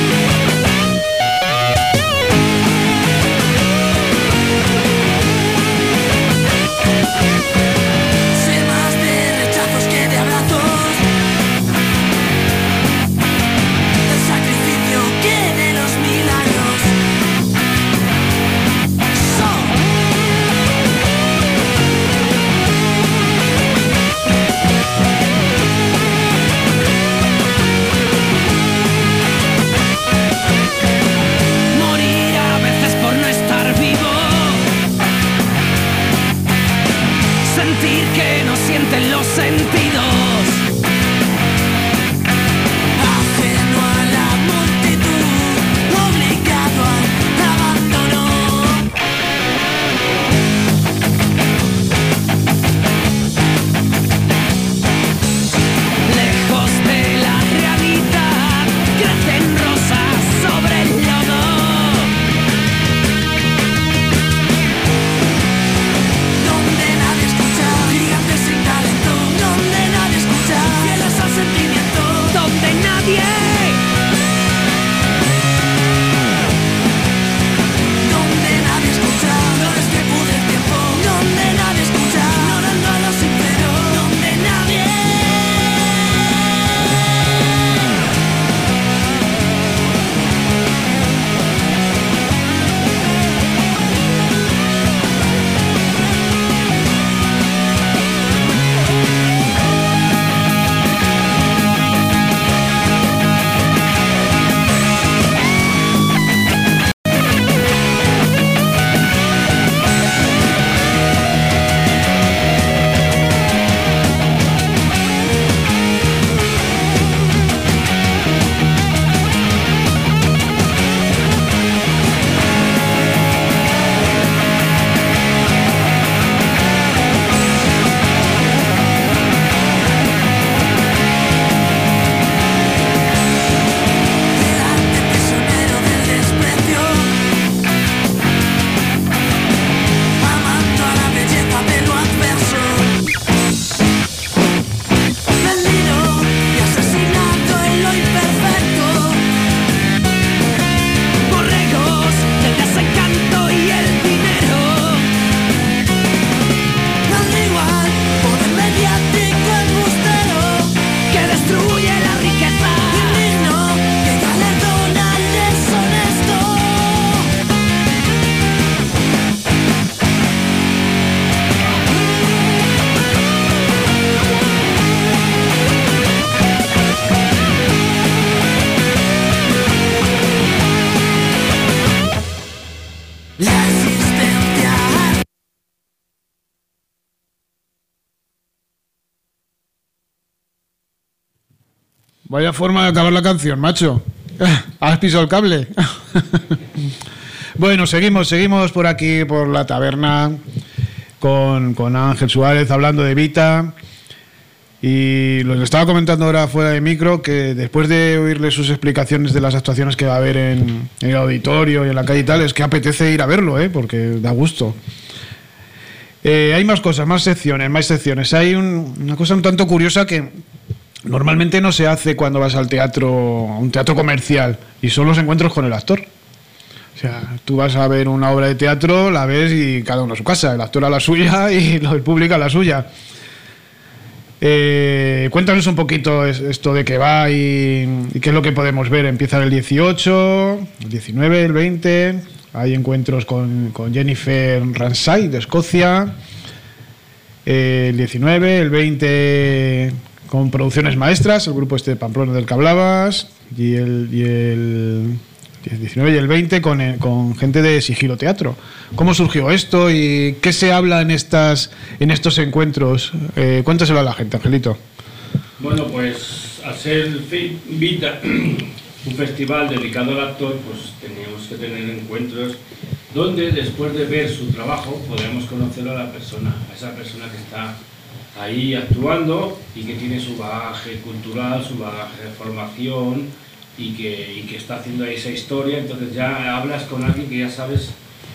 Vaya forma de acabar la canción, macho. ¿Has pisado el cable? Bueno, seguimos, seguimos por aquí, por la taberna, con, con Ángel Suárez hablando de Vita. Y lo que estaba comentando ahora fuera de micro, que después de oírle sus explicaciones de las actuaciones que va a haber en, en el auditorio y en la calle y tal, es que apetece ir a verlo, ¿eh? Porque da gusto. Eh, hay más cosas, más secciones, más secciones. Hay un, una cosa un tanto curiosa que normalmente no se hace cuando vas al teatro, a un teatro comercial, y son los encuentros con el actor. O sea, tú vas a ver una obra de teatro, la ves y cada uno a su casa, el actor a la suya y el público a la suya. Eh, cuéntanos un poquito esto de qué va y, y qué es lo que podemos ver. Empieza el dieciocho, el diecinueve, el veinte. Hay encuentros con, con Jennifer Ransay de Escocia. Eh, el diecinueve, el veinte con Producciones Maestras, el grupo este de Pamplona del que hablabas. Y el, y el, el diecinueve y el veinte con, con gente de Sigilo Teatro. ¿Cómo surgió esto y qué se habla en estas en estos encuentros? Eh, cuéntaselo a la gente, Angelito. Bueno, pues al ser Vita un festival dedicado al actor, pues teníamos que tener encuentros donde después de ver su trabajo podamos conocer a la persona, a esa persona que está ahí actuando y que tiene su bagaje cultural, su bagaje de formación y que, y que está haciendo ahí esa historia. Entonces ya hablas con alguien que ya sabes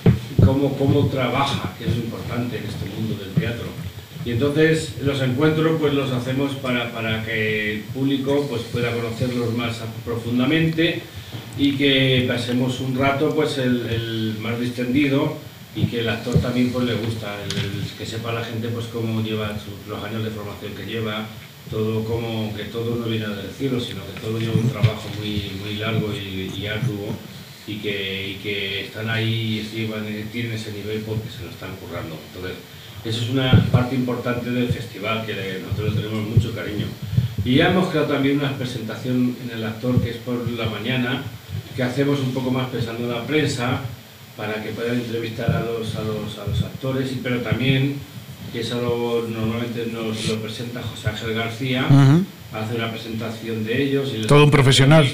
Cómo, cómo trabaja, que es lo importante en este mundo del teatro. Y entonces los encuentros pues los hacemos para, para que el público pues pueda conocerlos más profundamente y que pasemos un rato pues el, el más distendido y que el actor también pues le gusta, el, el, que sepa la gente pues cómo lleva su, los años de formación que lleva, todo como que todo no viene del cielo, sino que todo lleva un trabajo muy, muy largo y, y arduo. Y que, y que están ahí y tienen ese nivel porque se lo están currando. Entonces, eso es una parte importante del festival que nosotros tenemos mucho cariño. Y ya hemos creado también una presentación en el actor que es por la mañana, que hacemos un poco más pensando en la prensa, para que puedan entrevistar a los, a los, a los actores, y, pero también, que eso normalmente nos lo presenta José Ángel García, uh-huh. Hace una presentación de ellos. Y todo un profesional.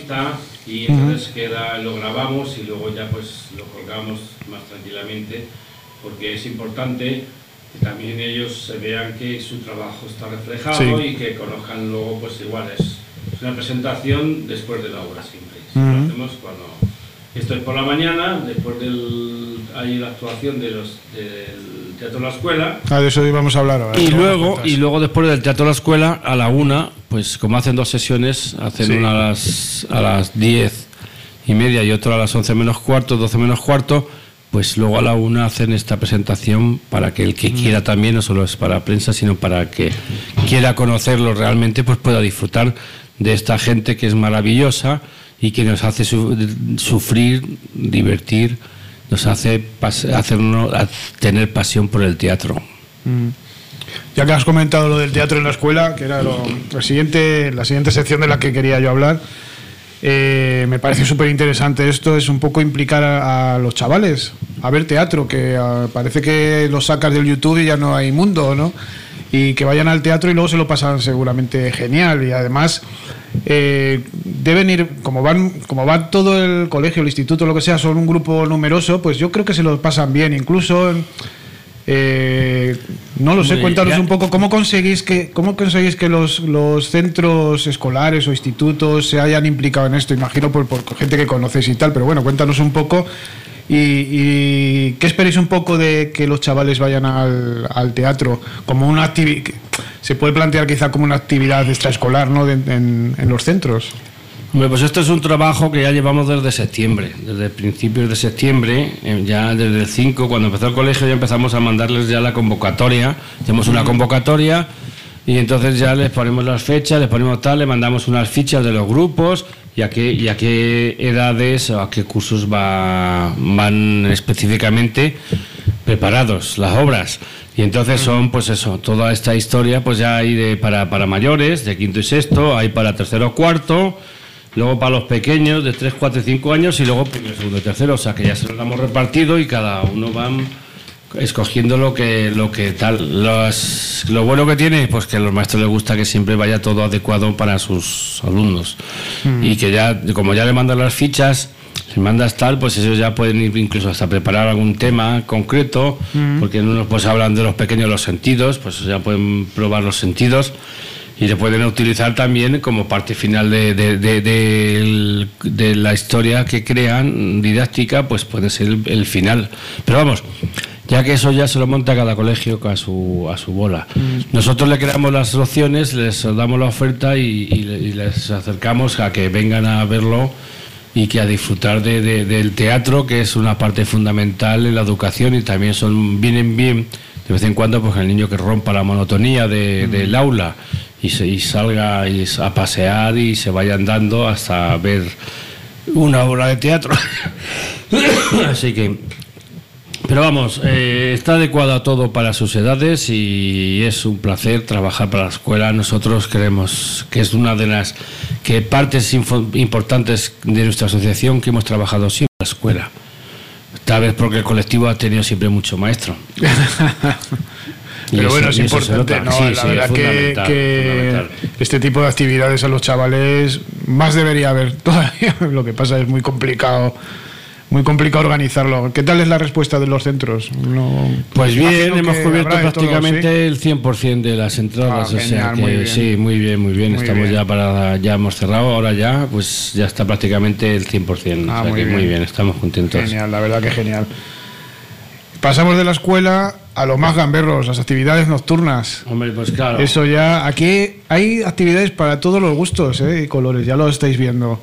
Y entonces uh-huh. queda, lo grabamos y luego ya pues lo colgamos más tranquilamente, porque es importante que también ellos se vean que su trabajo está reflejado sí. Y que conozcan luego pues igual es, es una presentación después de la obra siempre. Uh-huh. Lo hacemos cuando esto es por la mañana, después del hay la actuación de los del Teatro La Escuela. Ah, de eso íbamos a hablar ahora. Y luego y luego después del Teatro La Escuela a la una, pues como hacen dos sesiones, hacen sí. una a las a las diez y media y otra a las once menos cuarto, doce menos cuarto. Pues luego a la una hacen esta presentación para que el que quiera también, no solo es para prensa, sino para que quiera conocerlo realmente, pues pueda disfrutar de esta gente que es maravillosa y que nos hace su, sufrir, divertir, nos hace hacernos tener pasión por el teatro. Mm. Ya que has comentado lo del teatro en la escuela, que era lo, lo siguiente, la siguiente sección de la que quería yo hablar. Eh, me parece súper interesante esto, es un poco implicar a, a los chavales a ver teatro, que a, parece que los sacas del YouTube y ya no hay mundo, ¿no? Y que vayan al teatro y luego se lo pasan seguramente genial. Y además eh, deben ir, como van como va todo el colegio, el instituto, lo que sea, son un grupo numeroso, pues yo creo que se lo pasan bien, incluso... Eh, no lo sé, cuéntanos un poco cómo conseguís que cómo conseguís que los, los centros escolares o institutos se hayan implicado en esto. Imagino por, por gente que conoces y tal, pero bueno, cuéntanos un poco y, y qué esperáis un poco de que los chavales vayan al, al teatro como una actividad. Se puede plantear quizá como una actividad extraescolar, ¿no? De, en, en los centros. Bueno, pues esto es un trabajo que ya llevamos desde septiembre, desde principios de septiembre, ya desde el cinco, cuando empezó el colegio, ya empezamos a mandarles ya la convocatoria, hacemos una convocatoria y entonces ya les ponemos las fechas, les ponemos tal, les mandamos unas fichas de los grupos y a qué, y a qué edades o a qué cursos va, van específicamente preparados las obras. Y entonces son, pues eso, toda esta historia, pues ya hay de, para, para mayores, de quinto y sexto, hay para tercero o cuarto. Luego para los pequeños de tres, cuatro y cinco años y luego primero, segundo y tercero, o sea que ya se los hemos repartido y cada uno van escogiendo lo que lo que tal. Los, lo bueno que tiene, pues que a los maestros les gusta que siempre vaya todo adecuado para sus alumnos. Mm. Y que ya, como ya le mandan las fichas, si mandas tal, pues ellos ya pueden ir incluso hasta preparar algún tema concreto, mm. porque en unos pues hablan de los pequeños los sentidos, pues ya pueden probar los sentidos y le pueden utilizar también como parte final de, de, de, de, de la historia que crean didáctica, pues puede ser el, el final. Pero vamos, ya que eso ya se lo monta cada colegio a su, a su bola. Mm. Nosotros le creamos las opciones, les damos la oferta y, y, y les acercamos a que vengan a verlo y que a disfrutar de, de, del teatro, que es una parte fundamental en la educación, y también son vienen bien de vez en cuando pues el niño que rompa la monotonía de, mm. del aula y, se, y salga y a pasear y se vaya andando hasta ver una obra de teatro. Así que, pero vamos, eh, está adecuado a todo para sus edades y es un placer trabajar para la escuela. Nosotros creemos que es una de las que partes importantes de nuestra asociación, que hemos trabajado siempre en la escuela. Tal vez porque el colectivo ha tenido siempre mucho maestro. Pero bueno, es importante, ¿no? Sí, la sí, verdad que, que este tipo de actividades a los chavales más debería haber todavía. Lo que pasa es muy complicado. Muy complicado organizarlo. ¿Qué tal es la respuesta de los centros? No, pues bien, hemos cubierto prácticamente todo, ¿sí? el cien por ciento de las entradas. Ah, o sea que muy sí, muy bien, muy bien. Muy Estamos bien. ya para ya hemos cerrado, ahora ya, pues ya está prácticamente el cien por ciento. Ah, o sea muy que bien. muy bien, estamos contentos. Genial, la verdad que genial. Pasamos de la escuela a los más gamberros, las actividades nocturnas. Hombre, pues claro. Eso ya, aquí hay actividades para todos los gustos, ¿eh? Y colores, ya lo estáis viendo.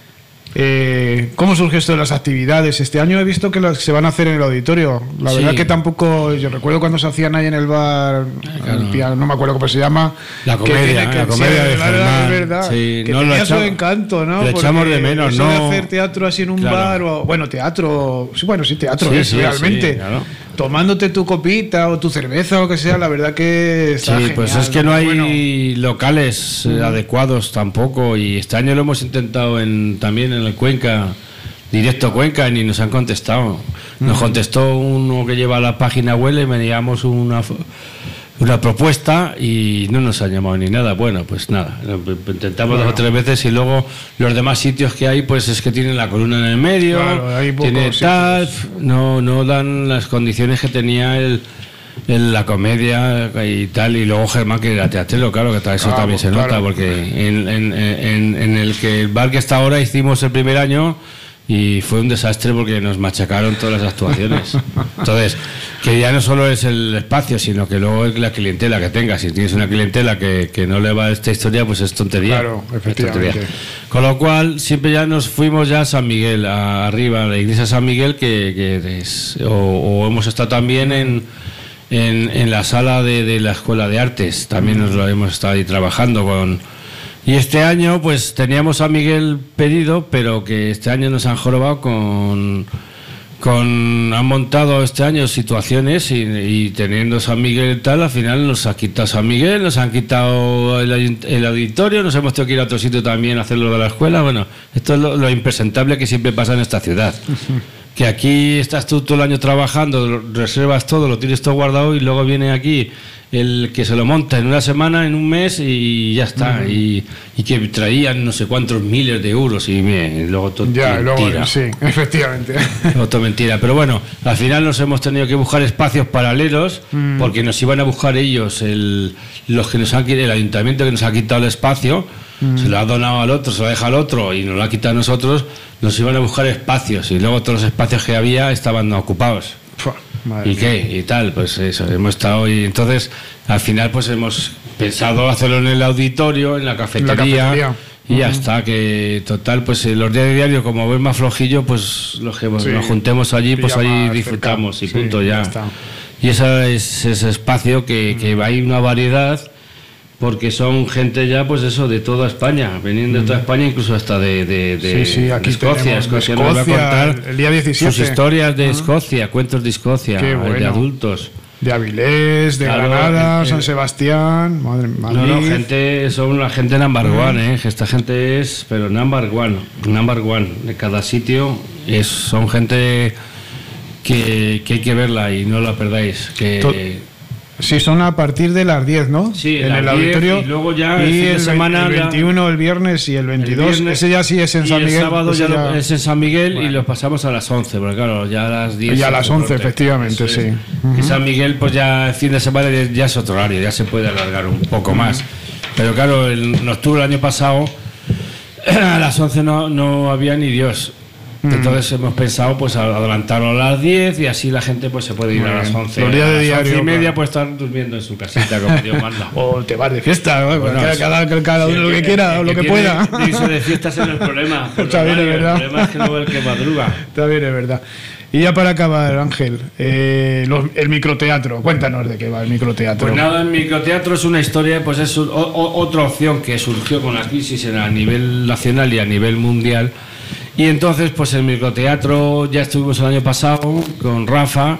Eh, ¿Cómo surge esto de las actividades? Este año he visto que las se van a hacer en el auditorio. La sí. verdad que tampoco, yo recuerdo cuando se hacían ahí en el bar, claro. el piano, no me acuerdo cómo se llama. La comedia, que, que, la comedia de Germán. Es verdad, sí, que no tenía lo su echamos, encanto, ¿no? Lo echamos de menos, eso ¿no? de hacer teatro así en un claro. bar, o, bueno, teatro, sí, bueno, sí, teatro sí, es sí, realmente. Sí, claro. Tomándote tu copita o tu cerveza o lo que sea, la verdad que está Sí, genial, pues es que no hay bueno. locales eh, adecuados tampoco, y este año lo hemos intentado en, también en el Cuenca, directo Cuenca, y ni nos han contestado. Nos uh-huh. contestó uno que lleva la página web, le veníamos una, una propuesta y no nos han llamado ni nada. Bueno, pues nada, intentamos bueno. dos o tres veces, y luego los demás sitios que hay, pues es que tienen la columna en el medio, claro, tiene tal, no, no dan las condiciones que tenía el, el, la comedia y tal, y luego Germán, que era teatrero, claro, que eso claro, también se claro. nota, porque en, en, en, en el que el bar que está ahora hicimos el primer año, y fue un desastre porque nos machacaron todas las actuaciones. Entonces, que ya no solo es el espacio, sino que luego es la clientela que tengas. Si tienes una clientela que, que no le va a esta historia, pues es tontería. Claro, efectivamente. Es tontería. Con lo cual, siempre ya nos fuimos ya a San Miguel, a, arriba, a la iglesia de San Miguel, que, que es, o, o hemos estado también en, en, en la sala de, de la Escuela de Artes. También nos lo hemos estado ahí trabajando con... Y este año pues teníamos a Miguel pedido, pero que este año nos han jorobado con, con han montado este año situaciones, y, y teniendo San Miguel y tal, al final nos ha quitado San Miguel, nos han quitado el, el auditorio, nos hemos tenido que ir a otro sitio también a hacerlo de la escuela. Bueno, esto es lo, lo impresentable que siempre pasa en esta ciudad. Que aquí estás tú todo el año trabajando, reservas todo, lo tienes todo guardado, y luego viene aquí el que se lo monta en una semana, en un mes, y ya está. Uh-huh. y, y que traían no sé cuántos miles de euros, y, mire, y luego todo ya, mentira. Luego, sí, efectivamente. Luego todo mentira. Pero bueno, al final nos hemos tenido que buscar espacios paralelos, uh-huh. porque nos iban a buscar ellos, el, los que nos han quitado, el ayuntamiento que nos ha quitado el espacio, uh-huh. se lo ha donado al otro, se lo deja al otro, y nos lo ha quitado a nosotros. Nos iban a buscar espacios, y luego todos los espacios que había estaban no ocupados. Madre ¿Y mía. qué? Y tal, pues eso, hemos estado, y entonces al final pues hemos pensado hacerlo en el auditorio, en la cafetería, la cafetería. y uh-huh. ya está, que total, pues los días de diario, como ves más flojillo, pues los que sí. nos juntemos allí, pues allí disfrutamos cerca. y punto, sí, ya. ya y ese es ese espacio que, uh-huh. que hay una variedad, porque son gente ya, pues eso, de toda España, veniendo de toda España, incluso hasta de, de, de, sí, sí, aquí de Escocia. Escocia, nos va a contar el día diecisiete. Sus historias de Escocia, cuentos de Escocia, bueno. de adultos. De Avilés, de claro, Granada, el, el, San Sebastián, madre mía. No, no, gente, son la gente number one, ¿eh? Esta gente es, pero number one, number one. De cada sitio es, son gente que, que hay que verla y no la perdáis. Que, To- Sí, son a partir de las diez, ¿no? Sí, en las el diez, auditorio. y luego ya el y fin de el, semana el ya- veintiuno, el viernes y el veintidós. viernes, ese ya sí es en y San el Miguel. sábado ese ya, lo- ya- es en San Miguel y Bueno. los pasamos a las once, porque claro, ya a las diez. Y a se las hace once, corte. efectivamente, Eso sí. es. Ujú. En San Miguel, pues ya el fin de semana ya- ya es otro horario, ya se puede alargar un poco más. Pero claro, el- en octubre del año pasado, a las once no, no había ni Dios. Entonces hemos pensado pues adelantarlo a las diez y así la gente pues se puede ir Muy a las bien. once. Los días a de las diario, once y media claro. pues estar durmiendo en su casita como Dios manda. O te vas de fiesta, ¿no? Bueno, cada, eso- cada, cada sí, uno el lo que quiera el o lo que tiene pueda. de irse de fiestas en el problema. por Está bien, horario. es verdad. El problema es que no ve el que madruga. Está bien, es verdad. Y ya para acabar, Ángel, eh, los- el microteatro. Cuéntanos de qué va el microteatro. Pues nada, el microteatro es una historia, pues es un- o- o- otra opción que surgió con la crisis en- a nivel nacional y a nivel mundial. Y entonces, pues el microteatro ya estuvimos el año pasado con Rafa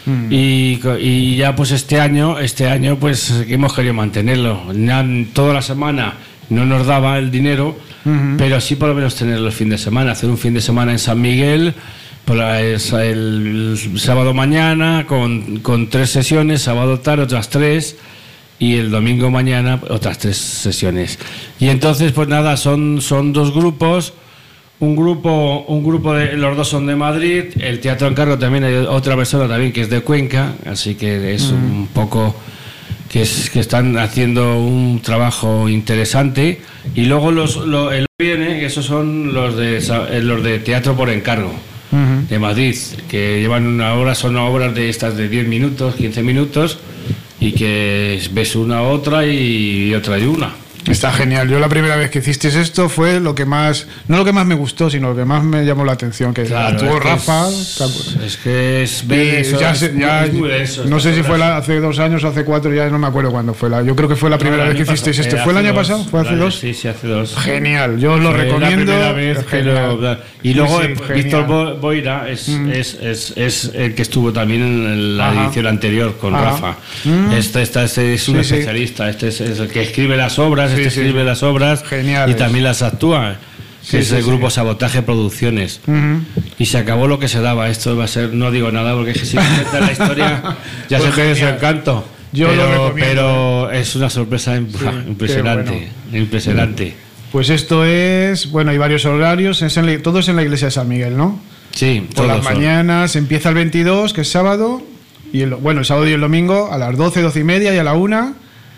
y, co- y ya pues este año, este año pues hemos querido mantenerlo. Ya toda la semana no nos daba el dinero, pero sí por lo menos tenerlo el fin de semana, hacer un fin de semana en San Miguel. Por la- es el, el sábado mañana con, con tres sesiones, sábado tarde otras tres y el domingo mañana otras tres sesiones. Y entonces pues nada, son, son dos grupos, un grupo, un grupo de los dos son de Madrid, el Teatro Encargo también hay otra persona también que es de Cuenca, así que es un poco que, es, que están haciendo un trabajo interesante. Y luego los, lo, el viene, que esos son los de, sa- eh, los de Teatro por Encargo de Madrid, que llevan una hora, son obras de estas de diez minutos, quince minutos, y que ves una otra y otra y una. Está genial. Yo la primera vez que hiciste esto fue lo que más, no lo que más me gustó, sino lo que más me llamó la atención, que Claro, actuó es que Rafa. es, es que es, Y ver eso, ya es se- muy- ya- es muy denso, no estas sé si obras. fue la- hace dos años o hace cuatro, ya no me acuerdo cuándo fue la. Yo creo que fue la primera No, vez que año hicisteis pasado, esto. eh, ¿Fue el hace año dos, pasado? ¿Fue hace el año- dos? Sí, sí, hace dos. Genial, yo os lo Fue recomiendo. La primera vez que Genial. lo- y Sí, luego sí, eh, genial. Víctor Bo- Boira es, es, es, es el que estuvo también en la Ajá. edición anterior con Ajá. Rafa. Mm. Este, este, este es un Sí, sí. especialista, este es, es el que escribe las obras, Sí, este sí. escribe las obras Geniales. y también las actúa. Sí, Que es sí, el sí. grupo Sabotaje Producciones. Ujú. Y se acabó lo que se daba. Esto va a ser, no digo nada porque es que si cuenta la historia ya Pues se pierde su genial. encanto. Yo lo pero, recomiendo, pero es una sorpresa imp- Sí, impresionante. Impresionante. Pues esto es, bueno, hay varios horarios, es en la- todo es en la iglesia de San Miguel, ¿no? Sí, Por las todos son. mañanas empieza el veintidós, que es sábado, y el, bueno, el sábado y el domingo a las doce, doce y media y a la una,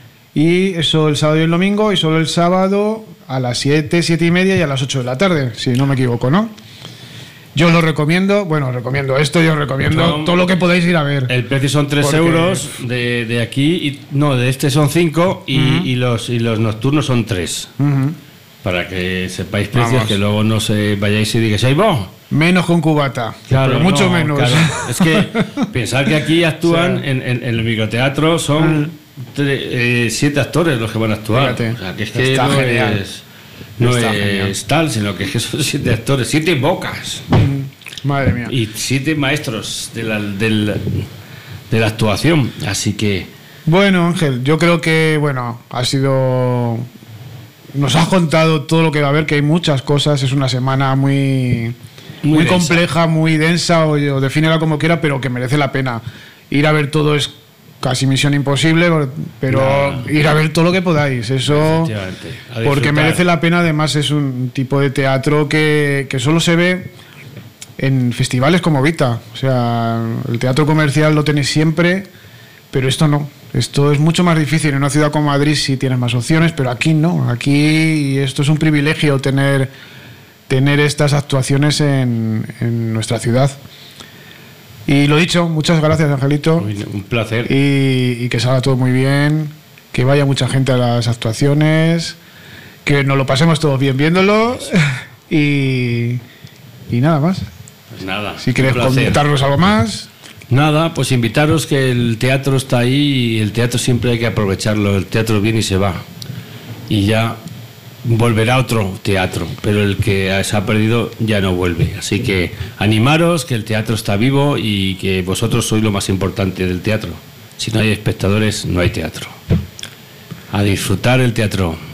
y eso el sábado y el domingo, y solo el sábado a las siete, siete y media y a las ocho de la tarde, si no me equivoco, ¿no? Yo os lo recomiendo, bueno, os recomiendo esto, yo os recomiendo Son- todo lo que podáis ir a ver. El precio son tres Porque- euros de, de aquí, y, no, de este son cinco y, y los, y los nocturnos son tres. Ujú. Para que sepáis precios, Vamos. que luego no se vayáis y digáis, ¡ay, vos! Menos con cubata, pero mucho no, menos. claro. Es que pensar que aquí actúan O sea, en, en- en el microteatro son tre- eh, siete actores los que van a actuar. Fíjate. O sea, que es que Está no genial. es, no Está es genial. tal, sino que es que son siete actores, siete bocas Madre mía. y siete maestros de la, del- de la actuación. Así que Bueno, Ángel, yo creo que, bueno, ha sido... Nos has contado todo lo que va a haber, que hay muchas cosas, es una semana muy, Muy muy, densa. compleja, muy densa, o, o defínela como quiera, pero que merece la pena. Ir a ver todo es casi misión imposible, pero No. ir a ver todo lo que podáis, eso... efectivamente, a Porque disfrutar. merece la pena, además es un tipo de teatro que, que solo se ve en festivales como Vita. O sea, el teatro comercial lo tenéis siempre, pero esto no. Esto es mucho más difícil. En una ciudad como Madrid sí tienes más opciones, pero aquí no. Aquí esto es un privilegio tener, tener estas actuaciones en, en nuestra ciudad. Y lo dicho, muchas gracias, Angelito. un placer. Y, y que salga todo muy bien, que vaya mucha gente a las actuaciones, que nos lo pasemos todos bien viéndolo y, y nada más. Pues nada, Si un queréis placer. comentarnos algo más. Nada, pues invitaros que el teatro está ahí y el teatro siempre hay que aprovecharlo. El teatro viene y se va. Y ya volverá otro teatro, pero el que se ha perdido ya no vuelve. Así que animaros, que el teatro está vivo y que vosotros sois lo más importante del teatro. Si no hay espectadores, no hay teatro. A disfrutar el teatro.